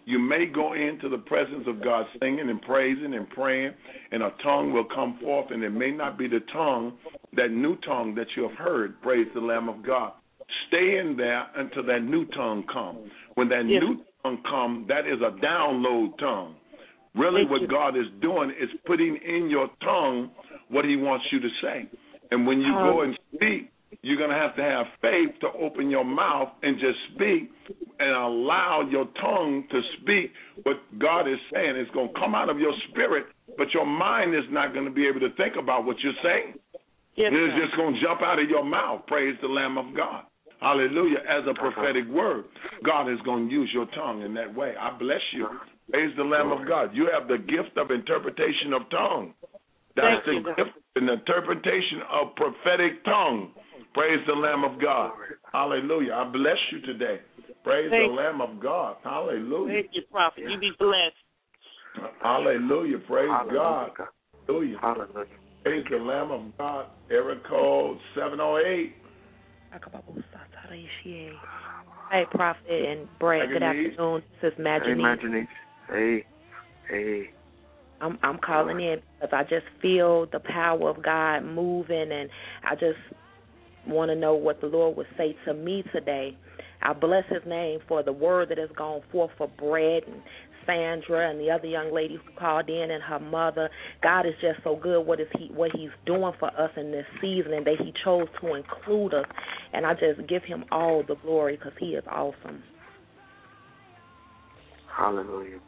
You may go into the presence of God singing and praising and praying, and a tongue will come forth, and it may not be the tongue, that new tongue that you have heard, praise the Lamb of God. Stay in there until that new tongue comes. When that yes. new tongue comes, that is a download tongue. Really Thank what you. God is doing is putting in your tongue what he wants you to say. And when you um, go and speak, you're going to have to have faith to open your mouth and just speak and allow your tongue to speak what God is saying. It's going to come out of your spirit, but your mind is not going to be able to think about what you're saying. Yes, it's sir. just going to jump out of your mouth. Praise the Lamb of God. Hallelujah. As a prophetic word, God is going to use your tongue in that way. I bless you. Praise the Lamb of God. You have the gift of interpretation of tongue. That's Thank the you, gift and interpretation of prophetic tongue. Praise the Lamb of God. Hallelujah. I bless you today. Praise Thank the Lamb of God. Hallelujah. Thank you, prophet. You be blessed. Hallelujah. Praise Hallelujah. God. Hallelujah. Hallelujah. Praise the Lamb of God. Area code seven oh eight. Hey, Prophet and Brad. Good afternoon. This is Majanice. Hey, Majanice. Hey. Hey. I'm I'm calling in because I just feel the power of God moving, and I just want to know what the Lord would say to me today. I bless his name for the word that has gone forth for Brad and Sandra and the other young lady who called in and her mother. God is just so good what is he what he's doing for us in this season, and that he chose to include us. And I just give him all the glory because he is awesome. Hallelujah.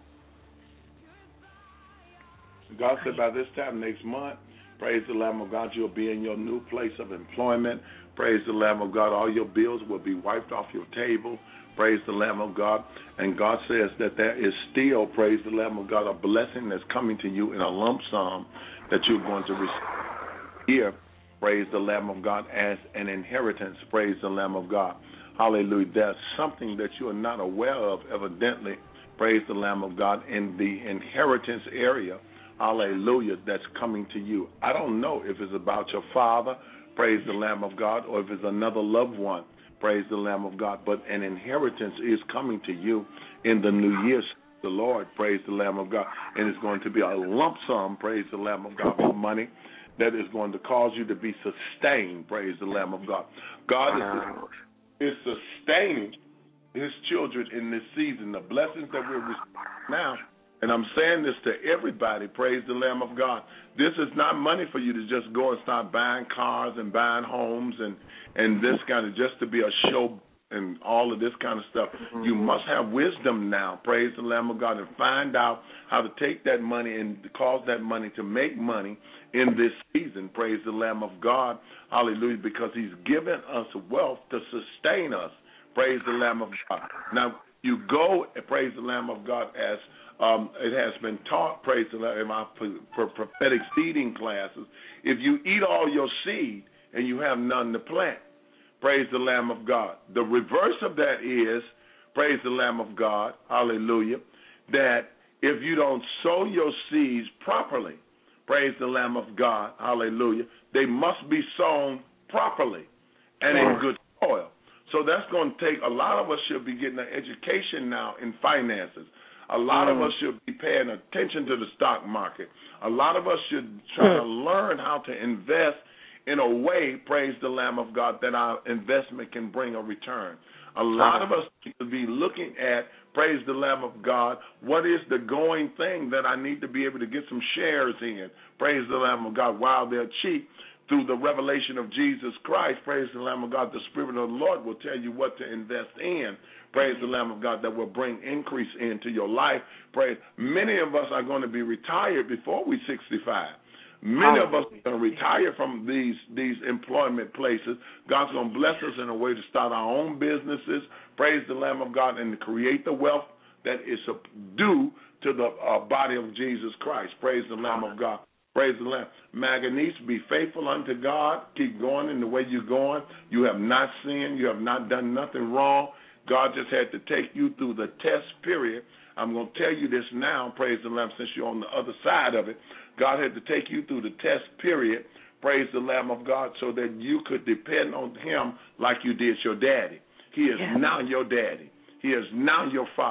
God said by this time next month, praise the Lamb of God, you'll be in your new place of employment. Praise the Lamb of God, all your bills will be wiped off your table. Praise the Lamb of God. And God says that there is still, praise the Lamb of God, a blessing that's coming to you in a lump sum that you're going to receive here, praise the Lamb of God, as an inheritance. Praise the Lamb of God. Hallelujah. There's something that you are not aware of, evidently, praise the Lamb of God, in the inheritance area. Hallelujah, that's coming to you. I don't know if it's about your father, praise the Lamb of God, or if it's another loved one, praise the Lamb of God, but an inheritance is coming to you in the new year, the Lord, praise the Lamb of God, and it's going to be a lump sum, praise the Lamb of God, of money that is going to cause you to be sustained, praise the Lamb of God. God is, is sustaining his children in this season. The blessings that we're receiving now, and I'm saying this to everybody, praise the Lamb of God. This is not money for you to just go and start buying cars and buying homes and, and this kind of, just to be a show and all of this kind of stuff. Mm-hmm. You must have wisdom now, praise the Lamb of God, and find out how to take that money and cause that money to make money in this season, praise the Lamb of God, hallelujah, because he's given us wealth to sustain us, praise the Lamb of God. Now, you go and praise the Lamb of God as Um, it has been taught, praise the Lord, in my prophetic seeding classes. If you eat all your seed and you have none to plant, praise the Lamb of God. The reverse of that is, praise the Lamb of God, hallelujah, that if you don't sow your seeds properly, praise the Lamb of God, hallelujah, they must be sown properly and in good soil. So that's going to take, a lot of us should be getting an education now in finances. A lot mm. of us should be paying attention to the stock market. A lot of us should try mm. to learn how to invest in a way, praise the Lamb of God, that our investment can bring a return. A lot of us need to be looking at, praise the Lamb of God, what is the going thing that I need to be able to get some shares in, praise the Lamb of God, while they're cheap. Through the revelation of Jesus Christ, praise the Lamb of God, the Spirit of the Lord will tell you what to invest in, praise the Lamb of God, that will bring increase into your life. Praise. Many of us are going to be retired before we're sixty-five. Many of us are going to retire from these, these employment places. God's going to bless us in a way to start our own businesses, praise the Lamb of God, and to create the wealth that is due to the uh, body of Jesus Christ. Praise the Lamb of God. Praise the Lamb. Maganice, be faithful unto God. Keep going in the way you're going. You have not sinned. You have not done nothing wrong. God just had to take you through the test period. I'm going to tell you this now, praise the Lamb, since you're on the other side of it. God had to take you through the test period, praise the Lamb of God, so that you could depend on him like you did your daddy. He is yeah. now your daddy. He is now your father.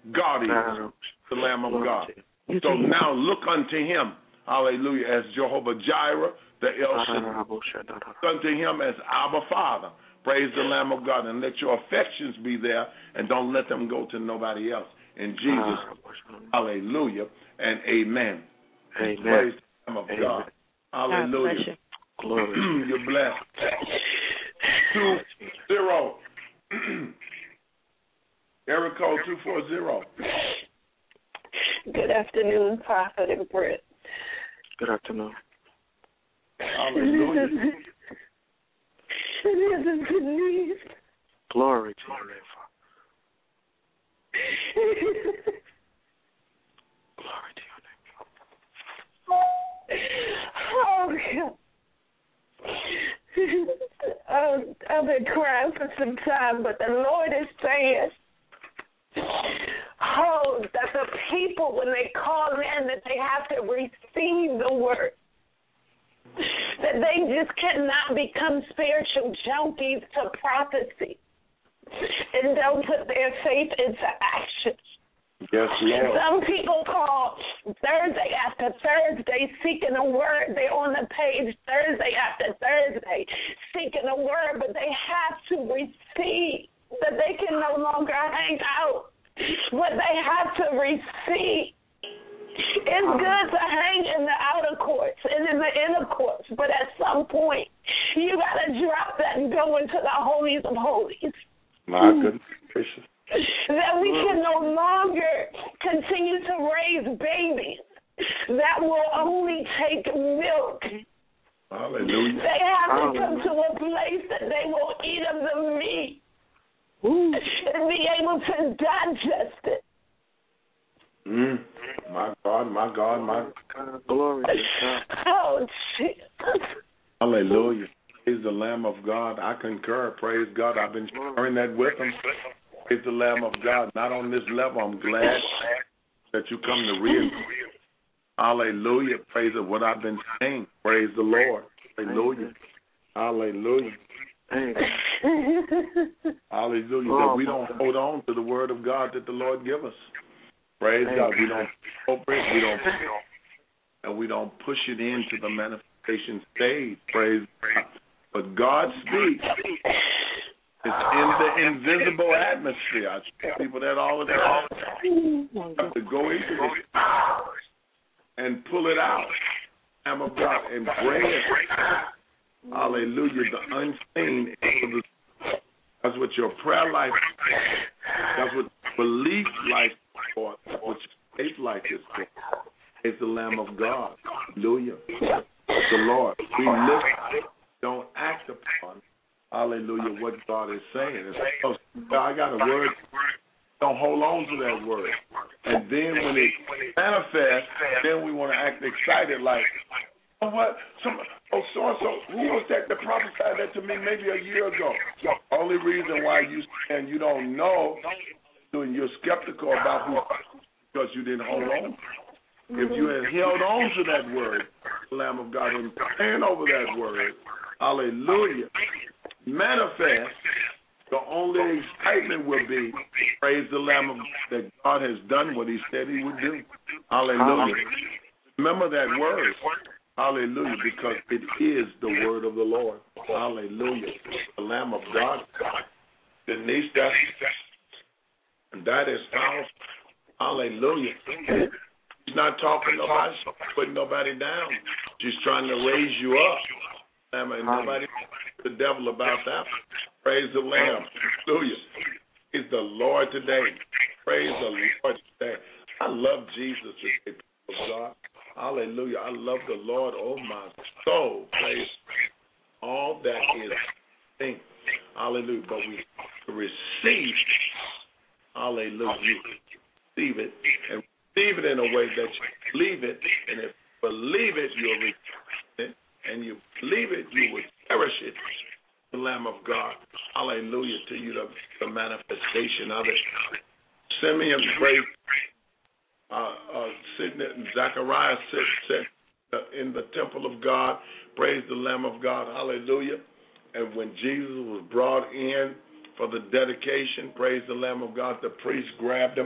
God is the Lamb of God. So now look unto him, hallelujah, as Jehovah Jireh, the El Shaddai. Look unto him as Abba Father. Praise the Lamb of God, and let your affections be there, and don't let them go to nobody else. In Jesus, hallelujah, and amen. Amen. Praise the Lamb of Amen. God. Hallelujah. God Glory. You're blessed. Two zero. Area code two four zero. Good afternoon, Prophet and Britt. Good afternoon. Hallelujah. Glory to your name, Father. Glory to your name. Oh, God. um, I've been crying for some time, but the Lord is saying, oh, that the people, when they call in, that they have to receive the word. That they just cannot become spiritual junkies to prophecy and don't put their faith into action. Yes, Lord. Some people call Thursday after Thursday seeking a word. They're on the page Thursday after Thursday seeking a word, but they have to receive that they can no longer hang out, but they have to receive. It's good to hang in the outer courts and in the inner courts, but at some point, you got to drop that and go into the holies of holies. My goodness gracious. That we can no longer continue to raise babies that will only take milk. Hallelujah. They have to come to a place that they will eat of the meat and be able to digest it. Mm. My God, my God, my God. Glory to God. Oh, Jesus. Hallelujah. Praise the Lamb of God. I concur. Praise God. I've been sharing that with them. Praise the Lamb of God. Not on this level. I'm glad that you come to read. Hallelujah. Praise of what I've been saying. Praise the Lord. Hallelujah. Hallelujah. Hallelujah. That we don't hold on to the word of God that the Lord give us. Praise God. We don't open it. We don't, and we don't push it into the manifestation stage. Praise God. But God speaks. It's in the invisible atmosphere. I tell people that all the time. You have to go into this and pull it out. Lamb of God, and bring it. Hallelujah. The unseen. Into the, that's what your prayer life is. That's what belief life is for. That's what your faith life is for. It's the Lamb of God. Hallelujah. It's the Lord. We live, don't act upon, hallelujah, what God is saying. It's, oh, I got a word. Don't hold on to that word. And then when it manifests, then we want to act excited like, oh, what? Some, oh, so-and-so, who was that that prophesied that to me maybe a year ago? The only reason why you and you don't know, and you're skeptical about who, because you didn't hold on. If you had held on to that word, the Lamb of God, and praying over that word, hallelujah, manifest, the only excitement will be, praise the Lamb of God, that God has done what he said he would do. Hallelujah. Remember that word. Hallelujah, because it is the word of the Lord. Hallelujah. The Lamb of God. Denise, that, that is powerful. Hallelujah. She's not talking nobody, she's putting nobody down. She's trying to raise you up. And nobody the devil about that. Praise the Lamb. Hallelujah. Praise the Lord today. Praise the Lord today. I love Jesus today, people of God. Hallelujah. I love the Lord, oh my soul. Praise all that is thing. Hallelujah. But we receive, hallelujah, receive it and receive it in a way that you believe it. And if you believe it, you'll receive it. And you believe it, you will cherish it. The Lamb of God. Hallelujah to you, the, the manifestation of it. Simeon prayed. Uh, uh, sitting at Zechariah sat uh, in the temple of God, praise the Lamb of God, hallelujah. And when Jesus was brought in for the dedication, praise the Lamb of God, the priest grabbed him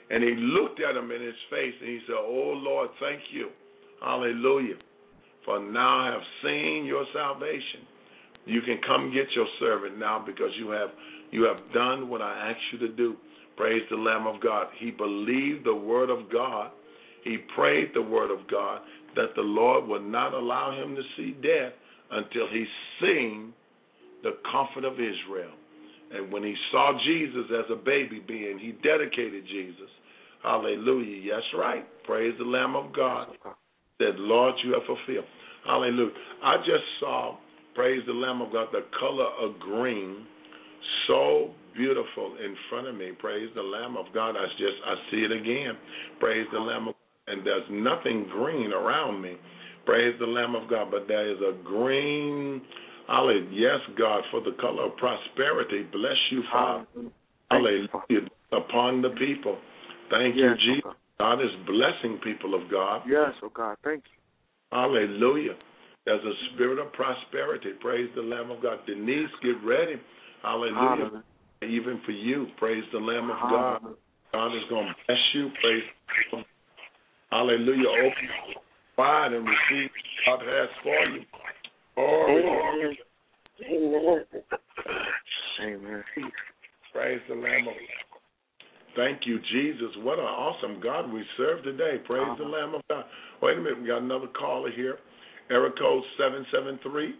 And he looked at him in his face, and he said, oh, Lord, thank you. Hallelujah. For now I have seen your salvation. You can come get your servant now because you have you have done what I asked you to do. Praise the Lamb of God. He believed the word of God. He prayed the word of God that the Lord would not allow him to see death until he seen the comfort of Israel. And when he saw Jesus as a baby being, he dedicated Jesus. Hallelujah. Yes, right. Praise the Lamb of God. That, Lord, you have fulfilled. Hallelujah. I just saw, praise the Lamb of God, the color of green, so beautiful in front of me. Praise the Lamb of God. I just, I see it again. Praise the Lamb of God. And there's nothing green around me. Praise the Lamb of God. But there is a green, hallelujah, yes, God, for the color of prosperity. Bless you, Father. Hallelujah. Upon the people. Thank you, Jesus. God is blessing people of God. Yes, oh God, thank you. Hallelujah. There's a spirit of prosperity. Praise the Lamb of God. Denise, get ready. Hallelujah. Hallelujah. Even for you. Praise the Lamb of Hallelujah. God. God is going to bless you. Praise the Hallelujah. Open wide and receive what God has for you. Amen. Amen. Amen. Praise the Lamb of God. Thank you, Jesus. What an awesome God we serve today. Praise uh-huh. the Lamb of God. Wait a minute. We got another caller here. Area code seven seven three.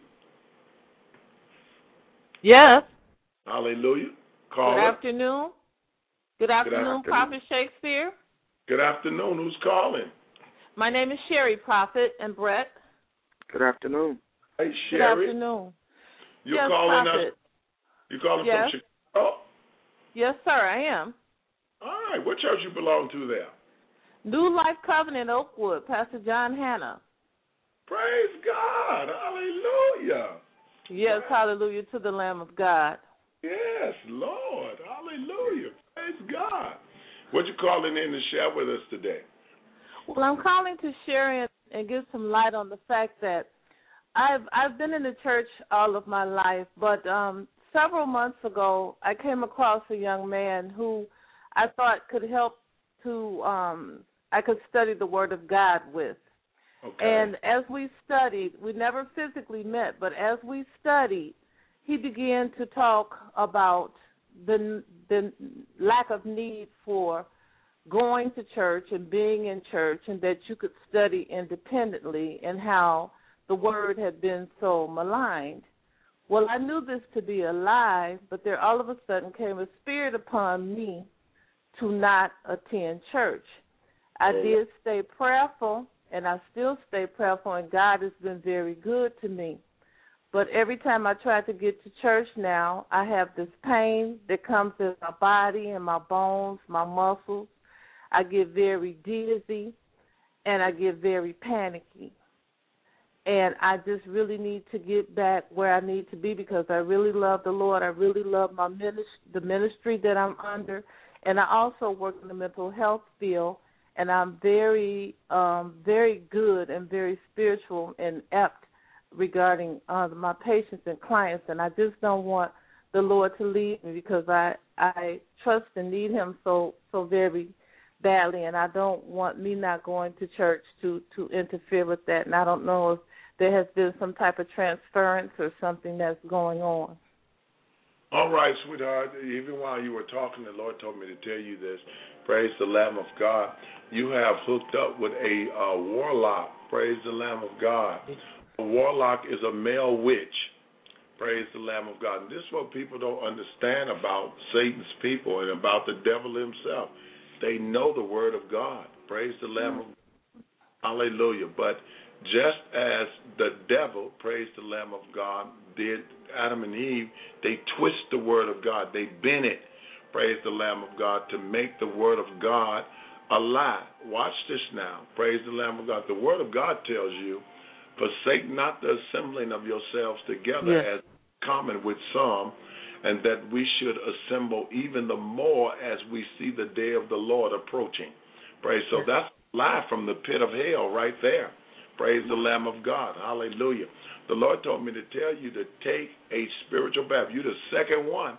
Yes. Hallelujah. Caller. Good afternoon. Good afternoon, Good afternoon, Prophet Shakespeare. Good afternoon. Who's calling? My name is Sherry Prophet and Brett. Good afternoon. Hey, Sherry. Good afternoon. You yes, calling Prophet. us? You calling yes. from Chicago? Yes, sir, I am. All right. What church you belong to there? New Life Covenant, Oakwood, Pastor John Hanna. Praise God. Hallelujah. Yes, wow. Hallelujah to the Lamb of God. Yes, Lord. Hallelujah. Praise God. What you calling in to share with us today? Well, I'm calling to share and, and give some light on the fact that I've I've been in the church all of my life, but um, several months ago I came across a young man who I thought could help to um, I could study the Word of God with. Okay. And as we studied, we never physically met, but as we studied, he began to talk about the the lack of need for going to church and being in church, and that you could study independently, and how the Word had been so maligned. Well, I knew this to be a lie, but there all of a sudden came a spirit upon me to not attend church. I did stay prayerful, and I still stay prayerful, and God has been very good to me. But every time I try to get to church now, I have this pain that comes in my body and my bones, my muscles. I get very dizzy, and I get very panicky. And I just really need to get back where I need to be, because I really love the Lord. I really love my ministry, the ministry that I'm under. And I also work in the mental health field, and I'm very, um, very good and very spiritual and apt regarding uh, my patients and clients. And I just don't want the Lord to leave me, because I, I trust and need him so so very badly, and I don't want me not going to church to, to interfere with that. And I don't know if there has been some type of transference or something that's going on. All right, sweetheart. Even while you were talking, the Lord told me to tell you this. Praise the Lamb of God. You have hooked up with a uh, warlock. Praise the Lamb of God. A warlock is a male witch. Praise the Lamb of God. And this is what people don't understand about Satan's people and about the devil himself. They know the word of God. Praise the Lamb of God. Hallelujah. But just as the devil, praise the Lamb of God, did Adam and Eve, they twist the word of God. They bend it, praise the Lamb of God, to make the word of God a lie. Watch this now. Praise the Lamb of God. The word of God tells you, forsake not the assembling of yourselves together, yes, as common with some, and that we should assemble even the more as we see the day of the Lord approaching. Praise. So that's a lie from the pit of hell right there. Praise the Lamb of God. Hallelujah. The Lord told me to tell you to take a spiritual bath. You're the second one.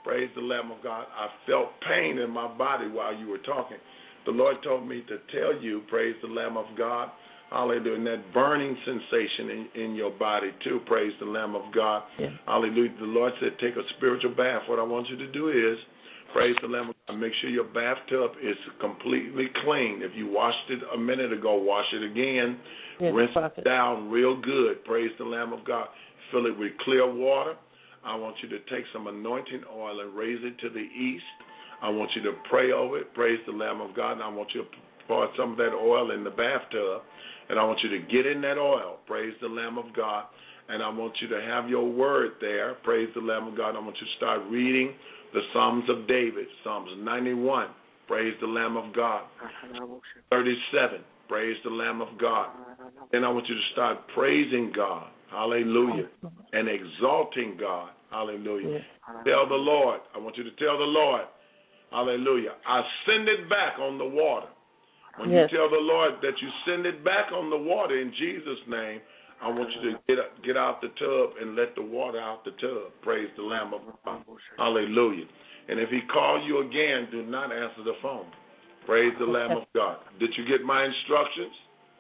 Praise the Lamb of God. I felt pain in my body while you were talking. The Lord told me to tell you, praise the Lamb of God, hallelujah, and that burning sensation in, in your body too, praise the Lamb of God. Yeah. Hallelujah. The Lord said take a spiritual bath. What I want you to do is, praise the Lamb of God, make sure your bathtub is completely clean. If you washed it a minute ago, wash it again. Yes, rinse it down real good, praise the Lamb of God. Fill it with clear water. I want you to take some anointing oil and raise it to the east. I want you to pray over it, praise the Lamb of God, and I want you to pour some of that oil in the bathtub, and I want you to get in that oil, praise the Lamb of God, and I want you to have your word there, praise the Lamb of God. I want you to start reading the Psalms of David, Psalms ninety-one, praise the Lamb of God, thirty-seven, praise the Lamb of God. Then I want you to start praising God, hallelujah, and exalting God, hallelujah. Tell the Lord, I want you to tell the Lord, hallelujah, I send it back on the water. When yes. you tell the Lord that you send it back on the water in Jesus' name, I want you to get get out the tub and let the water out the tub. Praise the Lamb of God. Hallelujah. And if he calls you again, do not answer the phone. Praise the Lamb of God. Did you get my instructions?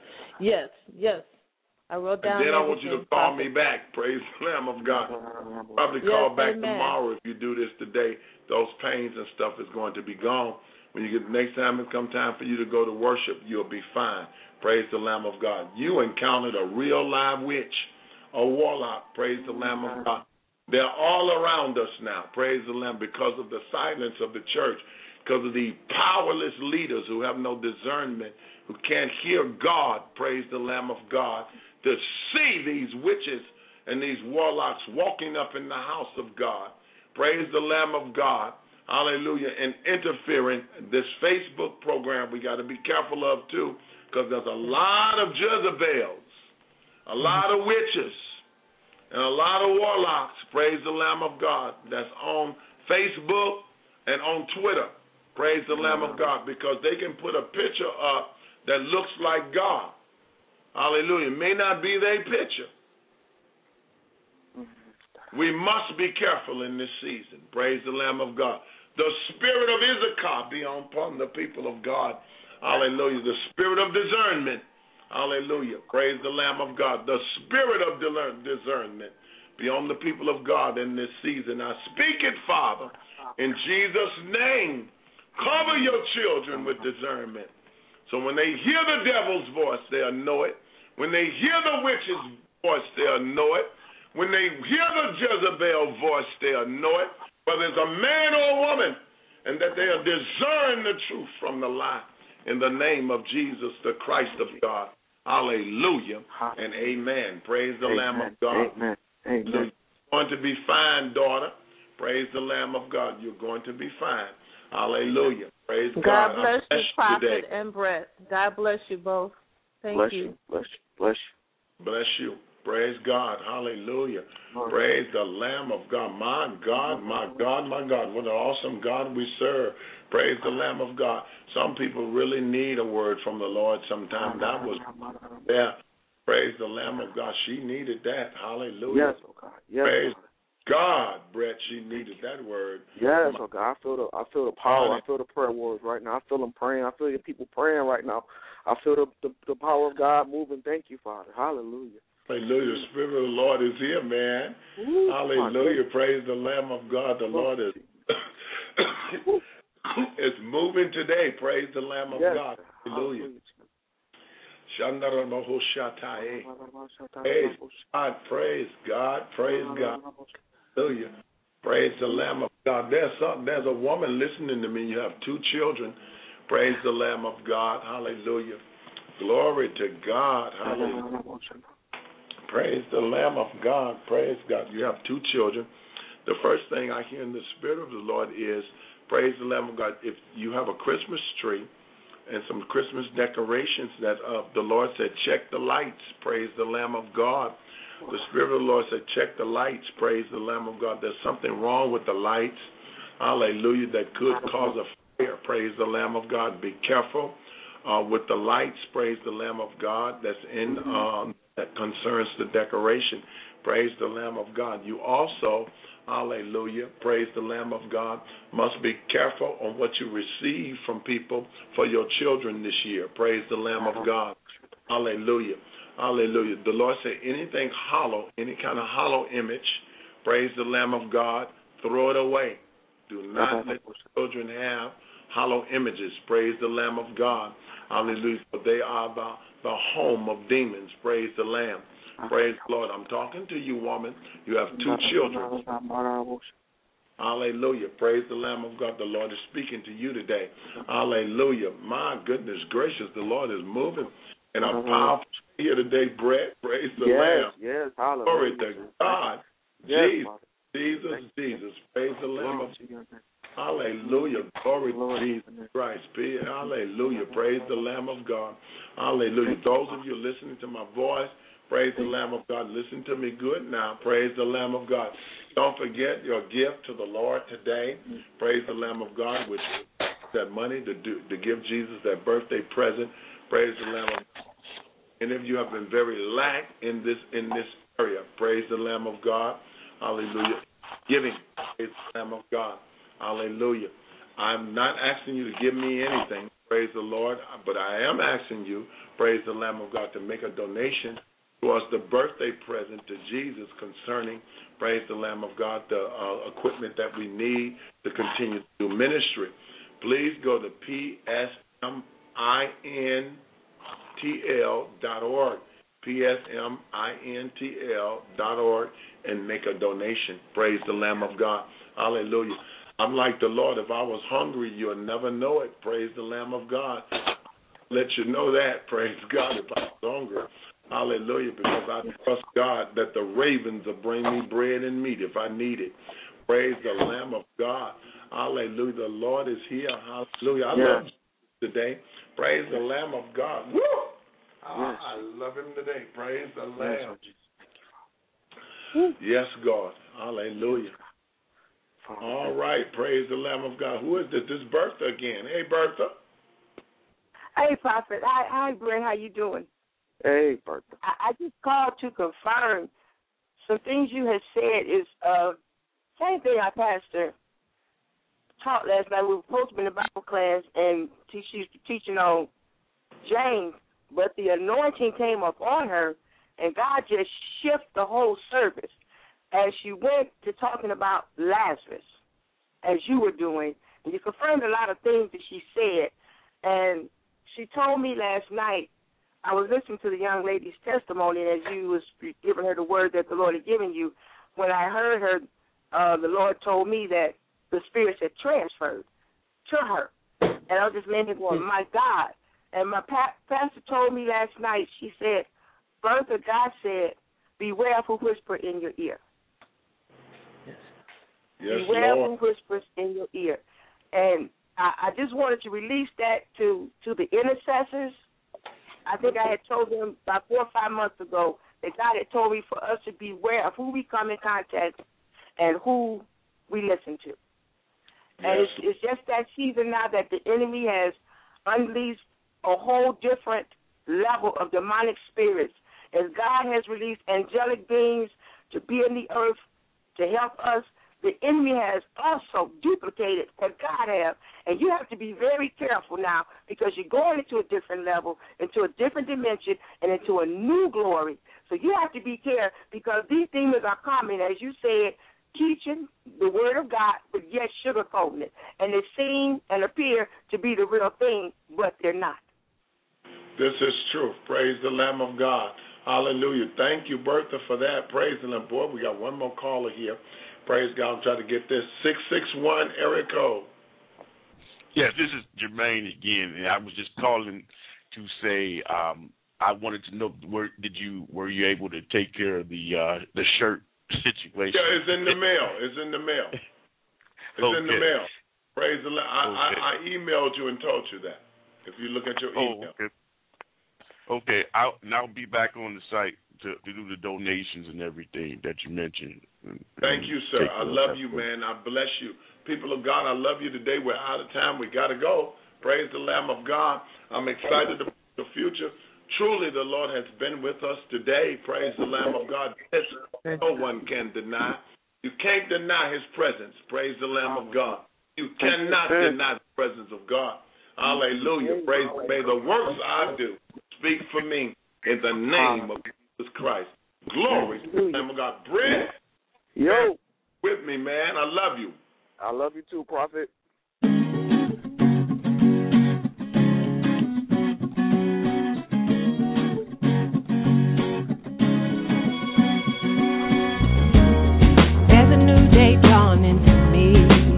Yes, yes. I wrote down. And then I want you to call me back. Praise the Lamb of God. Probably yes, call back amen. tomorrow if you do this today. Those pains and stuff is going to be gone. When you get next time it come time for you to go to worship, you'll be fine. Praise the Lamb of God. You encountered a real live witch, a warlock. Praise the Lamb of God. They're all around us now. Praise the Lamb, because of the silence of the church, because of the powerless leaders who have no discernment, who can't hear God. Praise the Lamb of God. To see these witches and these warlocks walking up in the house of God. Praise the Lamb of God. Hallelujah. And interfering. This Facebook program we got to be careful of too, because there's a lot of Jezebels, a lot of witches, and a lot of warlocks, praise the Lamb of God, that's on Facebook and on Twitter, praise the Lamb of God, because they can put a picture up that looks like God. Hallelujah. May not be their picture. We must be careful in this season. Praise the Lamb of God. The spirit of Issachar be upon the people of God. Hallelujah. The spirit of discernment. Hallelujah. Praise the Lamb of God. The spirit of discernment be on the people of God in this season. I speak it, Father, in Jesus' name. Cover your children with discernment. So when they hear the devil's voice, they'll know it. When they hear the witch's voice, they'll know it. When they hear the Jezebel voice, they'll know it, whether it's a man or a woman, and that they'll discern the truth from the lie in the name of Jesus, the Christ of God. Hallelujah and amen. Praise the amen. Lamb of God. Amen. Amen. So you're going to be fine, daughter. Praise the Lamb of God. You're going to be fine. Hallelujah. Praise God. God bless, bless you, Prophet and Brett. God bless you both. Thank bless you. you. Bless you. Bless you. Bless you. Praise God. Hallelujah. Lord. Praise the Lamb of God. My God, my God, my God. What an awesome God we serve. Praise the Lamb of God. Some people really need a word from the Lord sometimes. That was, yeah. Praise the Lamb of God. She needed that. Hallelujah. Yes, oh God. Yes, Praise God, Brett. She needed that word. Yes, oh God. I feel the, I feel the power. I feel the prayer words right now. I feel them praying. I feel your people praying right now. I feel the, the, the power of God moving. Thank you, Father. Hallelujah. Hallelujah. The Spirit of the Lord is here, man. Ooh, hallelujah. Praise the Lamb of God. The Lord is is moving today. Praise the Lamb of yes. God. Hallelujah. Praise God. Praise God. Praise God. Hallelujah. Praise the Lamb of God. There's some, there's a woman listening to me. You have two children. Praise the Lamb of God. Hallelujah. Glory to God. Hallelujah. Praise the Lamb of God. Praise God. You have two children. The first thing I hear in the Spirit of the Lord is, praise the Lamb of God. If you have a Christmas tree and some Christmas decorations that uh, the Lord said, check the lights. Praise the Lamb of God. The Spirit of the Lord said, check the lights. Praise the Lamb of God. There's something wrong with the lights. Hallelujah. That could cause a fire. Praise the Lamb of God. Be careful uh, with the lights. Praise the Lamb of God. That's in um, that concerns the decoration. Praise the Lamb of God. You also, hallelujah, praise the Lamb of God, must be careful on what you receive from people for your children this year. Praise the Lamb of God. Hallelujah. Hallelujah. The Lord said anything hollow, any kind of hollow image, praise the Lamb of God, throw it away. Do not let children have hollow images. Praise the Lamb of God. Hallelujah. For they are the, the home of demons. Praise the Lamb. Praise the Lord. I'm talking to you, woman. You have two children. Hallelujah. Praise the Lamb of God. The Lord is speaking to you today. Hallelujah. My goodness gracious. The Lord is moving in a powerful here today, Brett. Praise the yes, Lamb. Yes, hallelujah. Glory to God. Yes, Jesus. Jesus, Jesus. Praise the Lamb of God. Hallelujah. Glory to Jesus Christ. Hallelujah. Praise the Lamb of God. Hallelujah. Those of you listening to my voice, praise the Lamb of God. Listen to me good now. Praise the Lamb of God. Don't forget your gift to the Lord today. Praise the Lamb of God, which is that money to do to give Jesus that birthday present. Praise the Lamb of God. Any of you have been very lax in this in this area. Praise the Lamb of God. Hallelujah. Giving. Praise the Lamb of God. Hallelujah. I'm not asking you to give me anything, praise the Lord, but I am asking you, praise the Lamb of God, to make a donation towards the birthday present to Jesus concerning, praise the Lamb of God, the uh, equipment that we need to continue to do ministry. Please go to P S M I N T L dot org, P S M I N T L dot org, and make a donation. Praise the Lamb of God. Hallelujah. I'm like the Lord. If I was hungry, you'll never know it. Praise the Lamb of God. Let you know that. Praise God. If I was hungry. Hallelujah. Because I trust God that the ravens will bring me bread and meat if I need it. Praise the Lamb of God. Hallelujah. The Lord is here. Hallelujah. I yes. love you today. Praise the Lamb of God. Woo! Ah, yes. I love him today. Praise the Lamb. Yes, yes God. Hallelujah. All right, praise the Lamb of God. Who is this? This is Bertha again. Hey, Bertha. Hey, Prophet. Hi, hi, Brent. How you doing? Hey, Bertha. I, I just called to confirm some things you had said is uh, same thing our pastor taught last night. We were supposed to be in the Bible class and she was teaching on James, but the anointing came up on her, and God just shifted the whole service. As she went to talking about Lazarus, as you were doing, and you confirmed a lot of things that she said. And she told me last night, I was listening to the young lady's testimony as you was giving her the word that the Lord had given you. When I heard her, uh, the Lord told me that the spirits had transferred to her. And I was just laying there going, my God. And my pa- pastor told me last night, she said, Bertha, God said, beware who whisper in your ear. Yes, beware Lord. who whispers in your ear. And I, I just wanted to release that to, to the intercessors. I think I had told them about four or five months ago that God had told me for us to beware of who we come in contact and who we listen to. Yes. And it's, it's just that season now that the enemy has unleashed a whole different level of demonic spirits. As God has released angelic beings to be in the earth to help us, the enemy has also duplicated what God has. And you have to be very careful now because you're going into a different level, into a different dimension, and into a new glory. So you have to be careful because these demons are coming, as you said, teaching the word of God, but yet sugarcoating it. And they seem and appear to be the real thing, but they're not. This is truth. Praise the Lamb of God. Hallelujah. Thank you, Bertha, for that. Praise the Lamb. Boy, we got one more caller here. Praise God. I'm trying to get this. six six one, area code. Yes, this is Jermaine again, and I was just calling to say um, I wanted to know, were, did you were you able to take care of the uh, the shirt situation? Yeah, it's in the mail. It's in the mail. It's okay. in the mail. Praise the Lord. I, okay. I, I emailed you and told you that. If you look at your email. Oh, okay. Okay, I'll, and I'll be back on the site to, to do the donations and everything that you mentioned. And, Thank and you, sir. I love you, man. I bless you. People of God, I love you today. We're out of time. We got to go. Praise the Lamb of God. I'm excited about the future. Truly, the Lord has been with us today. Praise the Lamb of God. This no one can deny. You can't deny his presence. Praise the Lamb of God. You cannot deny the presence of God. Hallelujah. Praise. May the works I do speak for me in the name of Jesus Christ. Glory to the Lamb of God. Brent, yo, with me, man. I love you. I love you too, Prophet. There's a new day dawning to me.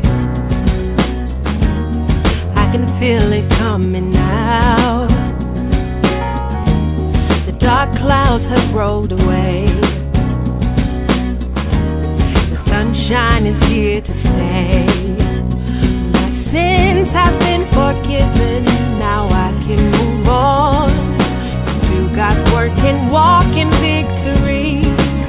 I can feel it coming now. The dark clouds have rolled away. The sunshine is here to stay. My sins have been forgiven. Now I can move on. Do God's work and walk in victory.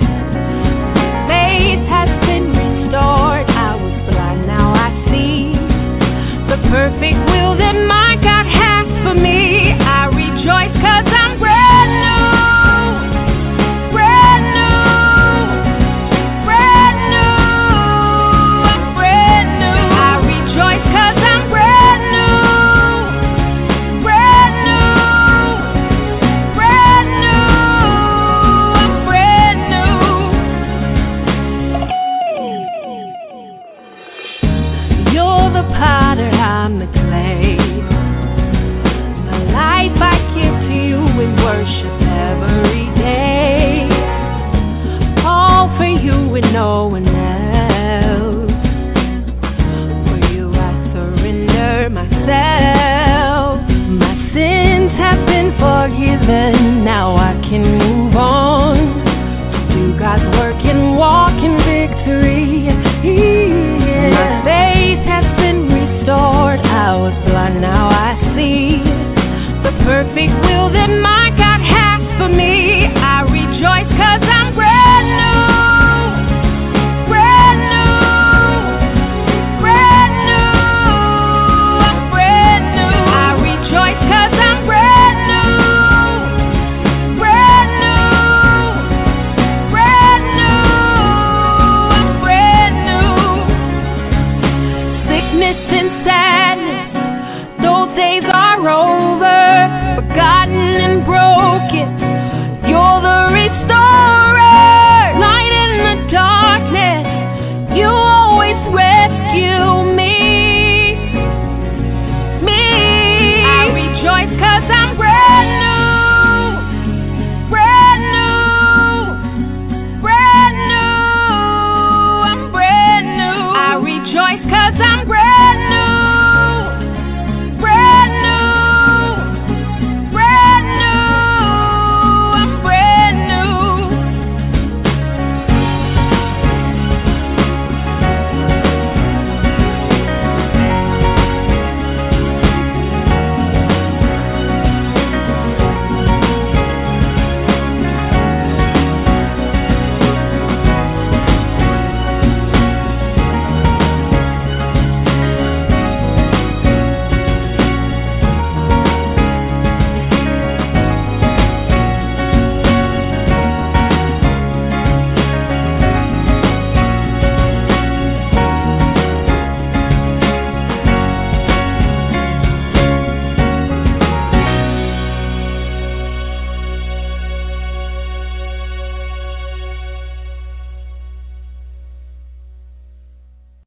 Faith has been restored. I was blind, now I see the perfect will that my God has for me. I rejoice 'cause I'm brand new, brand new, brand new, I'm brand new. I rejoice 'cause I'm brand new, brand new, brand new, I'm brand new. You're the potter, I'm the clay.